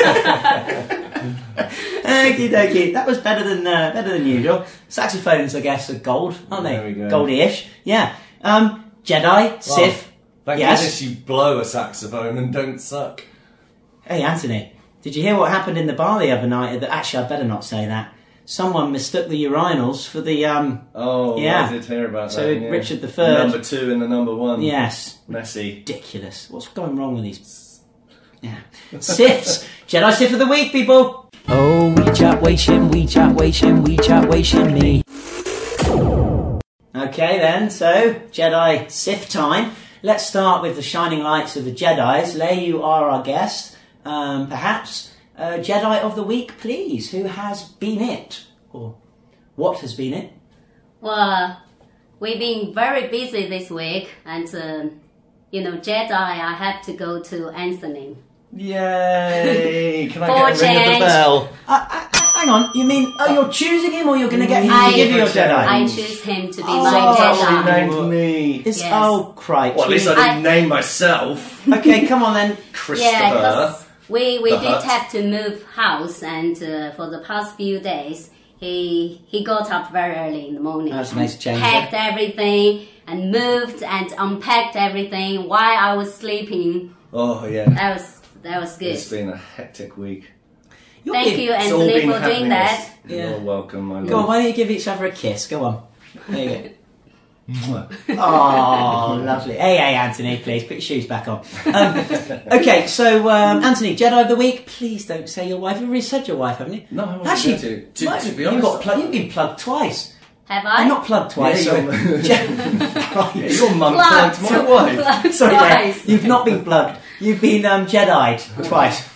Okie dokie. That was better than usual. Saxophones, I guess, are gold, aren't they? There we go. Goldie-ish. Yeah. Jedi, Sith. Thank Yes? goodness you blow a saxophone and don't suck. Hey, Anthony, did you hear what happened in the bar the other night? Actually, I'd better not say that. Someone mistook the urinals for the, Oh, Yeah. I did hear about So that. Yeah. Richard III. The number 2 and the number 1. Yes. Messy. Ridiculous. What's going wrong with these? Yeah. Siths. Jedi Sith of the week, people. Oh, WeChat Weixin, WeChat Weixin, WeChat Weixin me. Okay then, so Jedi Sith time. Let's start with the shining lights of the Jedis. Lei, you are our guest. Perhaps Jedi of the week, please. Who has been it? Or what has been it? Well, we've been very busy this week, and Jedi. I have to go to Anthony. Yay! Can I For get a ring of change. the bell? Hang on, you mean, you're choosing him or you're going to get him I- to give you your Jedi? I choose him to be Oh, my that's Jedi. really named me. It's, Yes. Oh, crikey. Well, at least I didn't name myself. Okay, come on then. Christopher. Yeah, because we The did hut. have to move house, and for the past few days, he got up very early in the morning. That's a nice change, Packed everything and moved and unpacked everything while I was sleeping. Oh, yeah. That was good. It's been a hectic week. Thank you, It's all Anthony, been for doing happiness. that. Yeah. You're welcome, my Go on, love. why don't you give each other a kiss? Go on. There you go. Oh, lovely. Hey, Anthony, please put your shoes back on. Okay, so Anthony, Jedi of the week. Please don't say your wife. You've already said your wife, haven't you? No, I wasn't Actually, going to. why- To be you've, honest, you've been plugged twice. Have I? Not plugged twice. Yeah, sorry. Yeah, your mum Plugged. plugged my wife. Plugged Sorry, Ray, twice. you've not been plugged. You've been Jedi'd twice.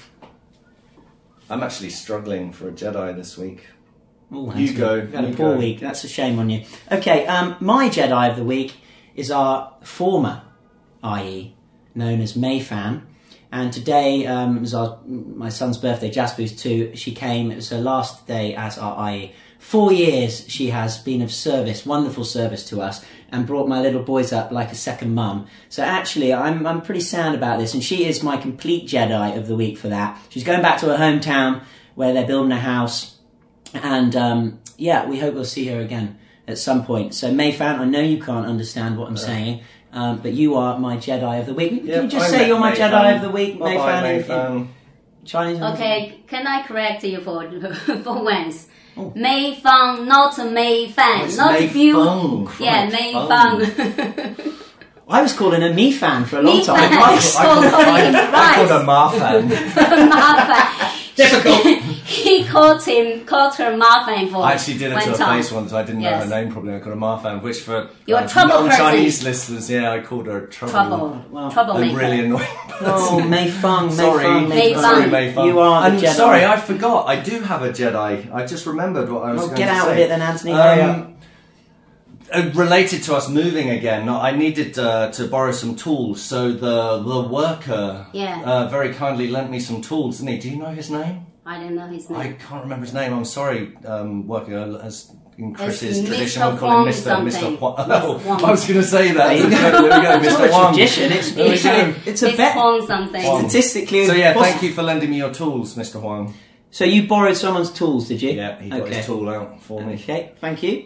I'm actually struggling for a Jedi this week. Oh, You go, You've had a you poor go. week. That's a shame on you. Okay, my Jedi of the week is our former IE, known as Mei Fan. And today was my son's birthday, Jasper's 2. She came, it was her last day as our IE. 4 years she has been of service, wonderful service to us, and brought my little boys up like a second mum. So actually, I'm pretty sad about this, and she is my complete Jedi of the week for that. She's going back to her hometown where they're building a house, and we hope we'll see her again at some point. So Mei Fan, I know you can't understand what I'm saying, But you are my Jedi of the week. Can Yep, you just I'm say you're my Mei Jedi Fan. of the week, Bye-bye, Mei Fan? Mei in Fan. Chinese. Okay, can I correct you for once? Oh. Mei Fang, not Mei Fan, It's not Mei view. Fang. Yeah, Christ. Mei Oh. Fang. I was calling her Me Fan for a long Me time. Fan. I So called right. her Marfan. Marfan. Difficult. He called her Marfan for I actually did it to her one time. face once. I didn't know Yes. her name probably. I called her Marfan, which for You're a trouble non-Chinese listeners, yeah, I called her Trouble. Well, A Troublemaker. really annoying Oh, Mei Fang, Mei Sorry. Fang, Mei Fang. Sorry, Mei Fang. You are the And Jedi. sorry, I forgot. I do have a Jedi. I just remembered what I was Well, going get to out say. of it then, Anthony. Hurry up. Related to us moving again, I needed to borrow some tools. So the worker Yeah. very kindly lent me some tools, didn't he? Do you know his name? I don't know his name. I can't remember his name. I'm sorry. Worker as in Chris's Mr. tradition, we'll call him Huang Mr. something. Huang. Mr. Oh, Huang. I was going to say that. There you go. There we go, It's Mr. not a Huang. tradition. It's, There we go. it's a It's bet. Huang something. Huang. Statistically, So yeah, possible. thank you for lending me your tools, Mr. Huang. So you borrowed someone's tools, did you? Yeah, he got Okay. his tool out for me. Okay, thank you.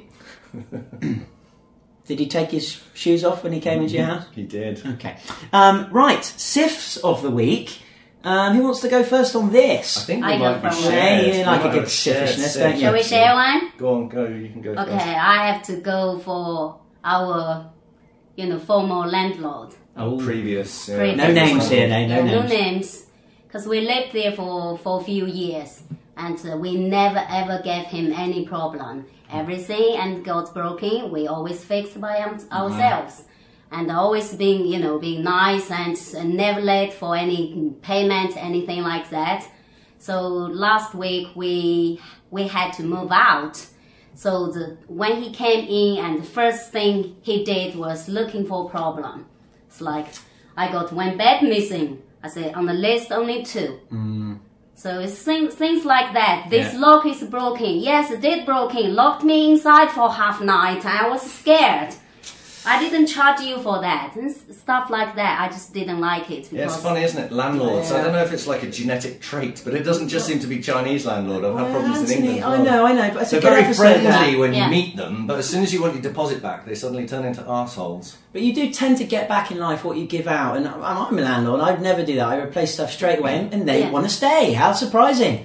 Did he take his shoes off when he came into your house? He did. Okay. Right, SIFs of the week. Who wants to go first on I this? think I we go might be from shared. Yeah, you We like a might good have shared siffishness, sifs. don't you? Shall we share one? Go on, go. You can go Okay, first. I have to go for our, former landlord. Oh, Previous. Yeah. Previous. no names here, no Yeah, no names. names. Because we lived there for a few years. And we never ever gave him any problem. Everything and got broken, we always fixed by ourselves. And always being nice and never late for any payment, anything like that. So last week we had to move out. So when he came in, and the first thing he did was looking for a problem. It's like, I got one bed missing. I said, on the list only 2. So it's things like that. This Yeah. lock is broken. Yes, it did broken. Locked me inside for half night. I was scared. I didn't charge you for that. And stuff like that. I just didn't like it. Yeah, it's because- funny, isn't it? Landlords. I Yeah. don't know if it's like a genetic trait, but it doesn't just seem to be Chinese landlord. I've had problems in Anthony, England. as I well. know, but it's They're a good very episode, friendly that. when Yeah. you meet them, but as soon as you want your deposit back, they suddenly turn into arseholes. But you do tend to get back in life what you give out, and I'm a landlord. I'd never do that. I replace stuff straight away, and they Yeah. want to stay. How surprising!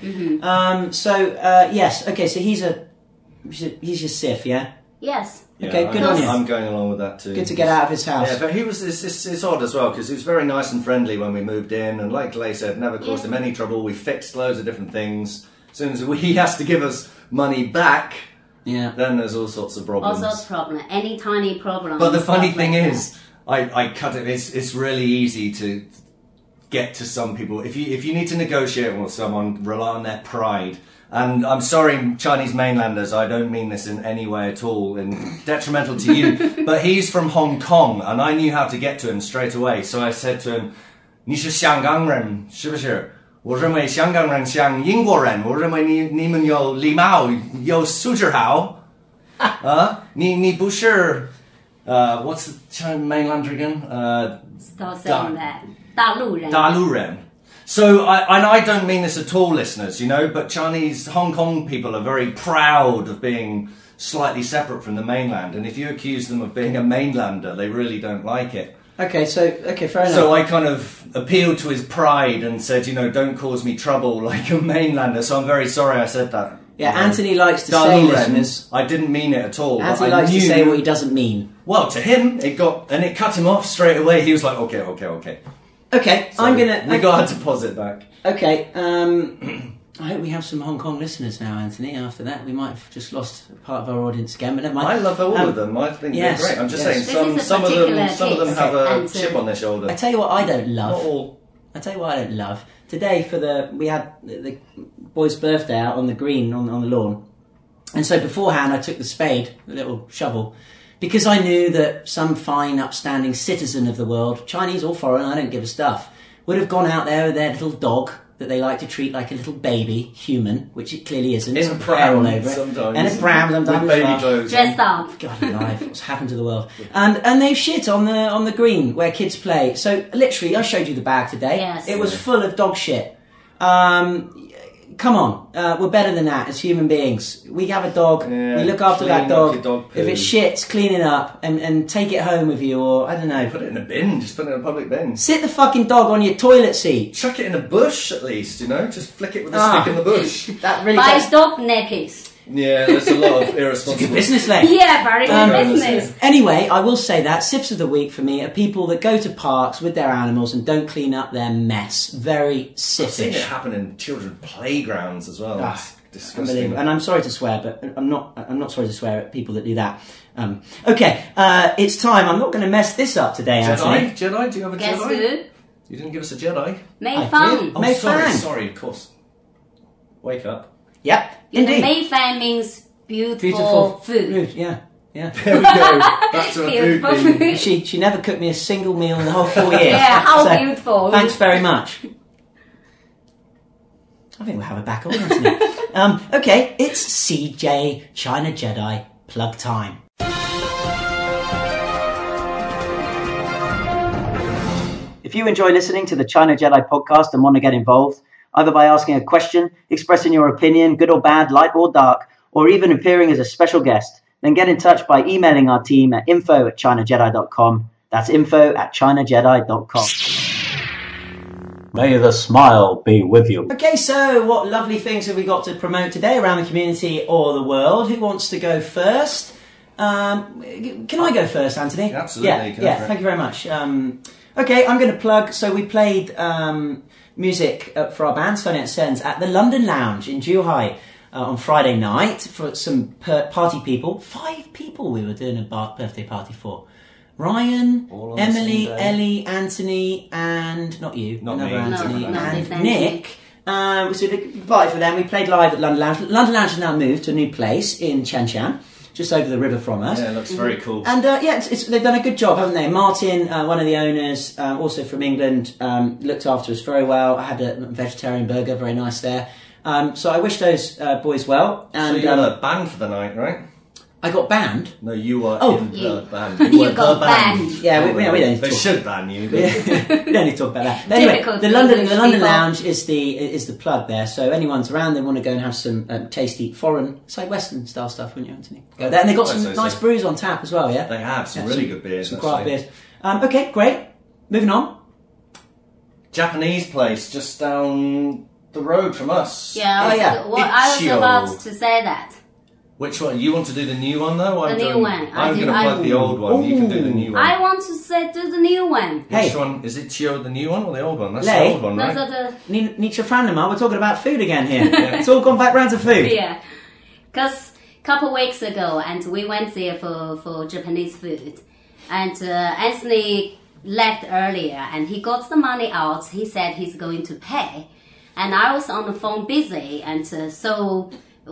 Yes, okay. So he's your SIF, yeah. Yes. Okay, Yeah, good I'm, on you. I'm going along with that too. Good to get out of his house. Yeah, but he was. It's odd as well because he was very nice and friendly when we moved in, and like Clay said, never caused him any trouble. We fixed loads of different things. As soon as he has to give us money back, Yeah. then there's all sorts of problems. Also problem. Any tiny problem. But the stuff funny like thing that. is, I cut it. It's really easy to get to some people if you need to negotiate with someone, rely on their pride. And I'm sorry, Chinese mainlanders, I don't mean this in any way at all, and detrimental to you. But he's from Hong Kong, and I knew how to get to him straight away. So I said to him, 你是香港人是不是？我认为香港人像英国人，我认为你们有礼貌，有素质好。你不是what's the China mainlander again? Stop saying that. 大陆人. 大陆人. So, I don't mean this at all, listeners, but Chinese, Hong Kong people are very proud of being slightly separate from the mainland, and if you accuse them of being a mainlander, they really don't like it. Okay, fair enough. So I kind of appealed to his pride and said, don't cause me trouble like a mainlander, so I'm very sorry I said that. yeah, Anthony likes to say, 大陆人, listeners. I didn't mean it at all. but Anthony I likes to knew- say what he doesn't mean. Well, to him, it cut him off straight away. He was like, okay. Okay, So I'm gonna. we got our deposit back. Okay, I hope we have some Hong Kong listeners now, Anthony. After that, we might have just lost part of our audience again, but never mind. I love all of them. I think yes, they're great. I'm just yes. saying This is a some of them particular have a case. chip on their shoulder. I tell you what, I don't Not love. all. I tell you what, I don't love. Today, we had the boy's birthday out on the green on the lawn, and so beforehand, I took the spade, the little shovel, because I knew that some fine, upstanding citizen of the world, Chinese or foreign, I don't give a stuff, would have gone out there with their little dog that they like to treat like a little baby human, which it clearly isn't. In It's a got hair all pram over it. sometimes. And a pram sometimes. With as baby well. clothes. Dressed up. God alive, what's happened to the world? And they shit on the green where kids play. So literally, I showed you the bag today. Yes. It was full of dog shit. come on, we're better than that as human beings. We have a dog, Yeah, we look after clean that up dog. your dog poo. If it shits, clean it up and take it home with you, or I don't know. Put it in a bin. Just put it in a public bin. Sit the fucking dog on your toilet seat. Chuck it in a bush at least, you know? Just flick it with a Ah. stick in the bush. That really Buy does. dog nappies. Yeah, there's a lot of Good irresponsible... business, Lane. Yeah, very good business. Anyway, I will say that Sips of the Week for me are people that go to parks with their animals and don't clean up their mess. Very I've seen it siffish. happen in children's playgrounds as well. Ah, It's disgusting. Unbelievable. And I'm sorry to swear, but I'm not sorry to swear at people that do that. Okay, it's time. I'm not going to mess this up today, Anthony. Jedi? Do you have a Guess Jedi? who? You didn't give us a Jedi? Mei I Fang. did. Oh, Mei sorry, Fang. sorry, of course. Wake up. Yep, You know, indeed. Mei Fang means beautiful, Beautiful food. Yeah, yeah. There we go. Back to a food Beautiful thing. food. She never cooked me a single meal in the whole 4 years. Yeah, how So, beautiful. Thanks very much. I think we'll have her back on, Anthony. Okay, it's CJ China Jedi plug time. If you enjoy listening to the China Jedi podcast and want to get involved, either by asking a question, expressing your opinion, good or bad, light or dark, or even appearing as a special guest, then get in touch by emailing our team at info@chinajedi.com. That's info@chinajedi.com. May the smile be with you. Okay, so what lovely things have we got to promote today around the community or the world? Who wants to go first? Can I go first, Anthony? Absolutely, Yeah, go yeah. for it. Thank you very much. Okay, I'm going to plug. So we played music for our band, Sunny at Sens, at the London Lounge in Zhuhai on Friday night for some party people. 5 people we were doing a birthday party for. Ryan, All on the Emily, same day. Ellie, Anthony, and not you, Not another me. Anthony, No, not this and Nick. So we did a party for them. We played live at London Lounge. London Lounge has now moved to a new place in Chanshan, just over the river from us. Yeah, it looks very cool. And they've done a good job, haven't they? Martin, one of the owners, also from England, looked after us very well. I had a vegetarian burger, very nice there. So I wish those boys well. So And you got a band for the night, right? I got banned. No, you were Oh. in the You- band. you were got the band. banned. Yeah, we don't need to They talk. should ban you. we don't need to talk about that. But anyway, Typical the London people. Lounge is the plug there. So anyone's around, they want to go and have some tasty foreign, it's like Western style stuff, wouldn't you, Anthony? Go there, and they got some I'd say so. nice brews on tap as well. Yeah, They have some Yeah, really good beers. some craft actually. beers. Okay, great. Moving on. Japanese place just down the road from us. Yeah, Oh, yeah. I was Ichio. about to say that. Which one? You want to do the new one though? The new one. I'm going to plug the old one. You can do the new one. I want to say do the new one. Hey. Which one? Is it Chio the new one or the old one? That's Lei. the old one, right? Nietzsche Franema, we're talking about food again here. It's all gone back round to food. Yeah, because couple weeks ago, and we went there for Japanese food, and Anthony left earlier, and he got the money out. He said he's going to pay, and I was on the phone busy, and so.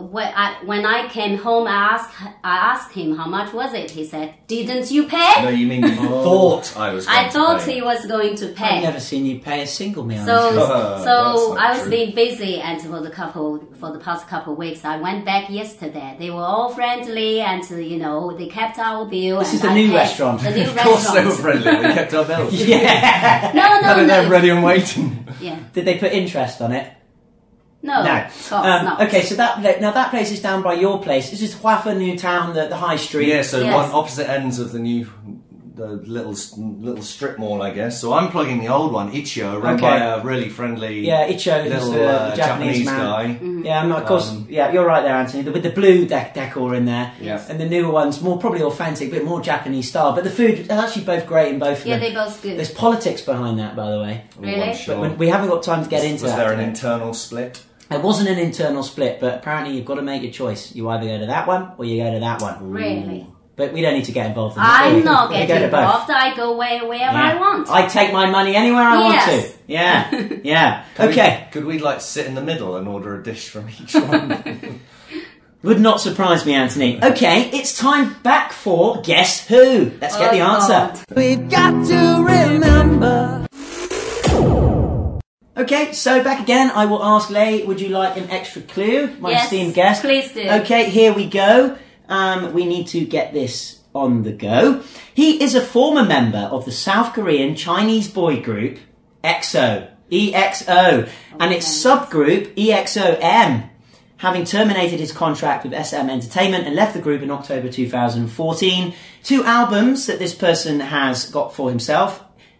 When I came home, I asked him how much was it. He said, "Didn't you pay?" No, you mean you thought I was going I thought to pay. he was going to I've pay. never seen you pay a single meal. So, That's so not I was true. being busy, and for the past couple of weeks, I went back yesterday. They were all friendly, and they kept our bill. This and is the I new paid restaurant. The new Of course they were restaurant. friendly. They kept our bills. Yeah. No, Had it there no. ready and waiting. Yeah, Did they put interest on it? no. No. Of course not. Okay, so that place is down by your place. This is Huafa New Town, the high street. Yeah, so Yes. one opposite ends of the little strip mall, I guess. So I'm plugging the old one, Ichio, run Okay. by a really friendly Yeah, Icho, who's little the Japanese man. guy. Mm-hmm. Yeah, of course. Yeah, you're right there, Anthony. With the blue decor in there, Yes. and the newer ones more probably authentic, but more Japanese style. But the food is actually both great in both of Yeah, them. they both good. There's politics behind that, by the way. Really? I'm sure. But we haven't got time to get into Was that. there an today. internal split? It wasn't an internal split, but apparently you've got to make your choice. You either go to that one or you go to that one. Really? But we don't need to get involved in that. do we? I'm not We getting go to both. involved. I go wherever I want. I take my money anywhere I want Yes. to. Yeah, yeah. Could Okay. Could we sit in the middle and order a dish from each one? Would not surprise me, Anthony. Okay, it's time back for Guess Who. Let's get the Oh, answer. God. We've got to remember. Okay, so back again. I will ask Lei, would you like an extra clue? My Yes, esteemed guest. please do. Okay, here we go. We need to get this on the go. He is a former member of the South Korean Chinese boy group EXO. EXO. And its subgroup, EXO-M, having terminated his contract with SM Entertainment and left the group in October 2014. 2 albums that this person has got for himself,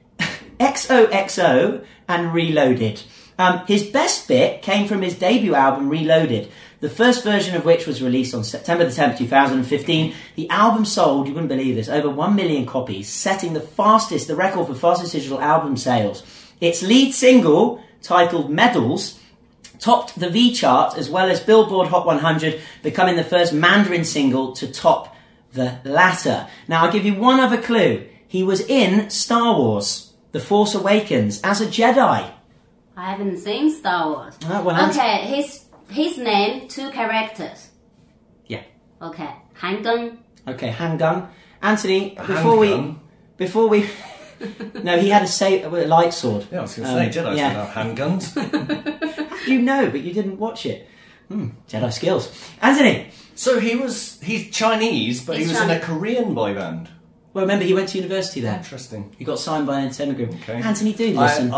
XOXO and Reloaded. His best bit came from his debut album, Reloaded, the first version of which was released on September the 10th, 2015. The album sold, you wouldn't believe this, over 1 million copies, setting the record for fastest digital album sales. Its lead single, titled Medals, topped the V chart as well as Billboard Hot 100, becoming the first Mandarin single to top the latter. Now, I'll give you one other clue. He was in Star Wars, The Force Awakens, as a Jedi. I haven't seen Star Wars. Well, okay, his name, 2 characters. Yeah. Okay, handgun. Okay, handgun. Anthony, handgun? before we... No, he had a light sword. Yeah, I was going to say, Jedi's don't have handguns. You know, but you didn't watch it. Jedi skills. Anthony! So he's Chinese, but he was in a Korean boy band. Well, remember, he went to university there. Interesting. He got signed by an entertainment group. Okay. Anthony, do listen.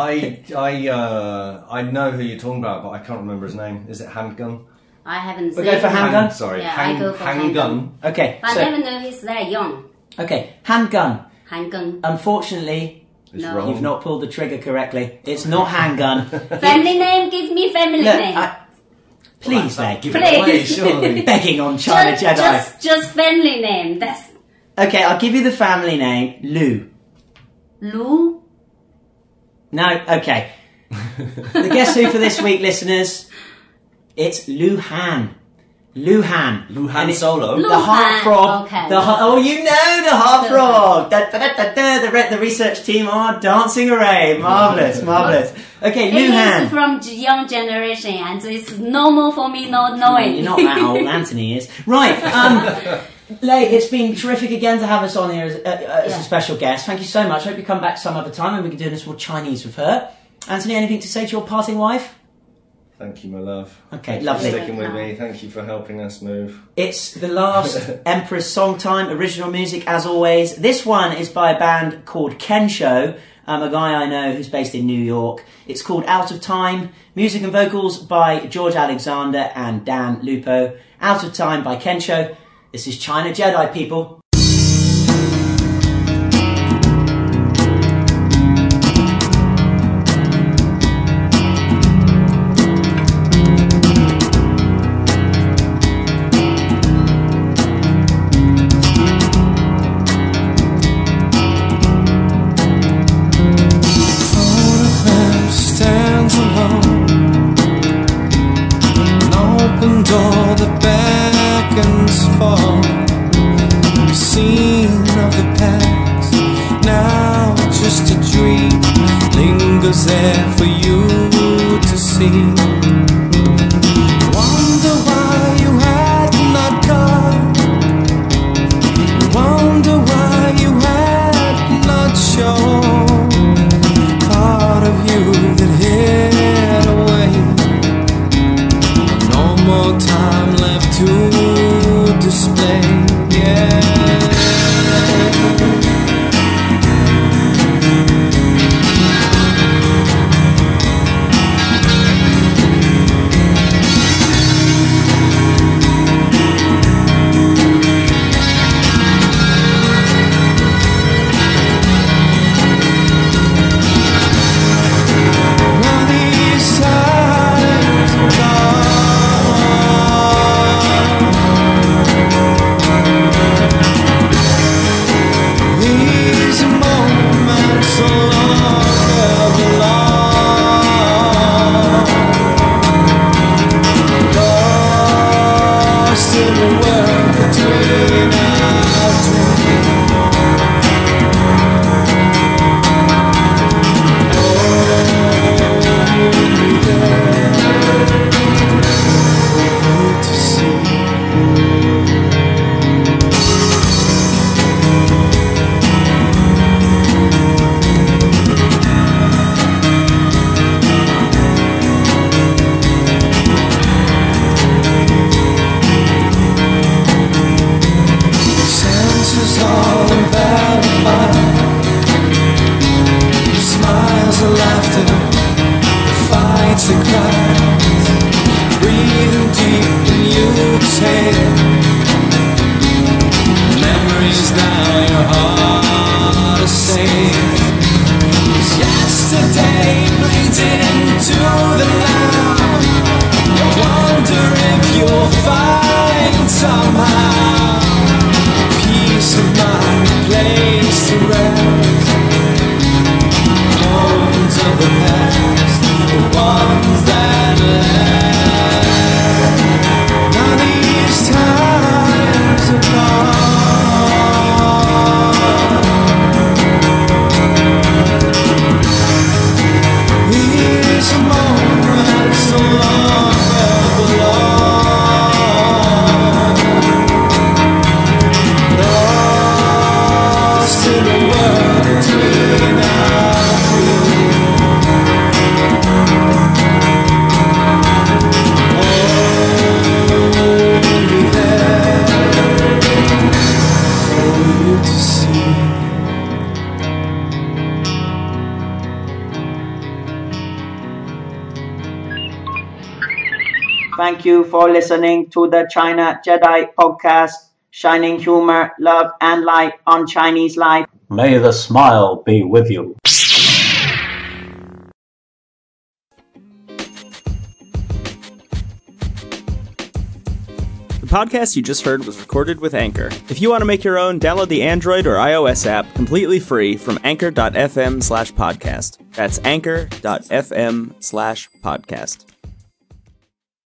I know who you're talking about, but I can't remember his name. Is it Handgun? I haven't seen We'll go for handgun? Sorry, Yeah, I go for handgun. Okay, But so... I never knew he's that young. Okay, handgun. Handgun. Unfortunately, It's No. wrong. you've not pulled the trigger correctly. It's not handgun. Family name? Give me family Look, name. please, Well, Meg. give it away, Please. surely. Begging on China Jedi. Just family name. That's Okay, I'll give you the family name, Lu. Lu. No, okay. The Guess Who for this week, listeners, it's Lu Han. Lu Han. Lu Han And it- Solo. Lu The heart Han, frog. okay. You know the heart Lu frog. The research team are dancing array. Marvellous, marvellous. Okay, Lu It is Han. from young generation, and it's normal for me not knowing. You're not that old, Anthony is. Right, Lei, it's been terrific again to have us on here as a special guest. Thank you so much. Hope you come back some other time and we can do this more Chinese with her. Anthony, anything to say to your parting wife? Thank you, my love. Okay, Thank lovely. you for sticking with me. Thank you for helping us move. It's the last Emperor's Song Time, original music as always. This one is by a band called Kensho, a guy I know who's based in New York. It's called Out of Time. Music and vocals by George Alexander and Dan Lupo. Out of Time by Kensho. This is China Jedi, people. Photograph stands alone, an open door that beckons for the scene of the past. Now just a dream lingers there for you to see. Wonder why you had not gone. Wonder why you had not shown part of you that hid away. No more time left to display. Yeah. Thank you for listening to the China Jedi podcast, shining humor, love, and light on Chinese life. May the smile be with you. The podcast you just heard was recorded with Anchor. If you want to make your own, download the Android or iOS app completely free from anchor.fm/podcast. That's anchor.fm/podcast.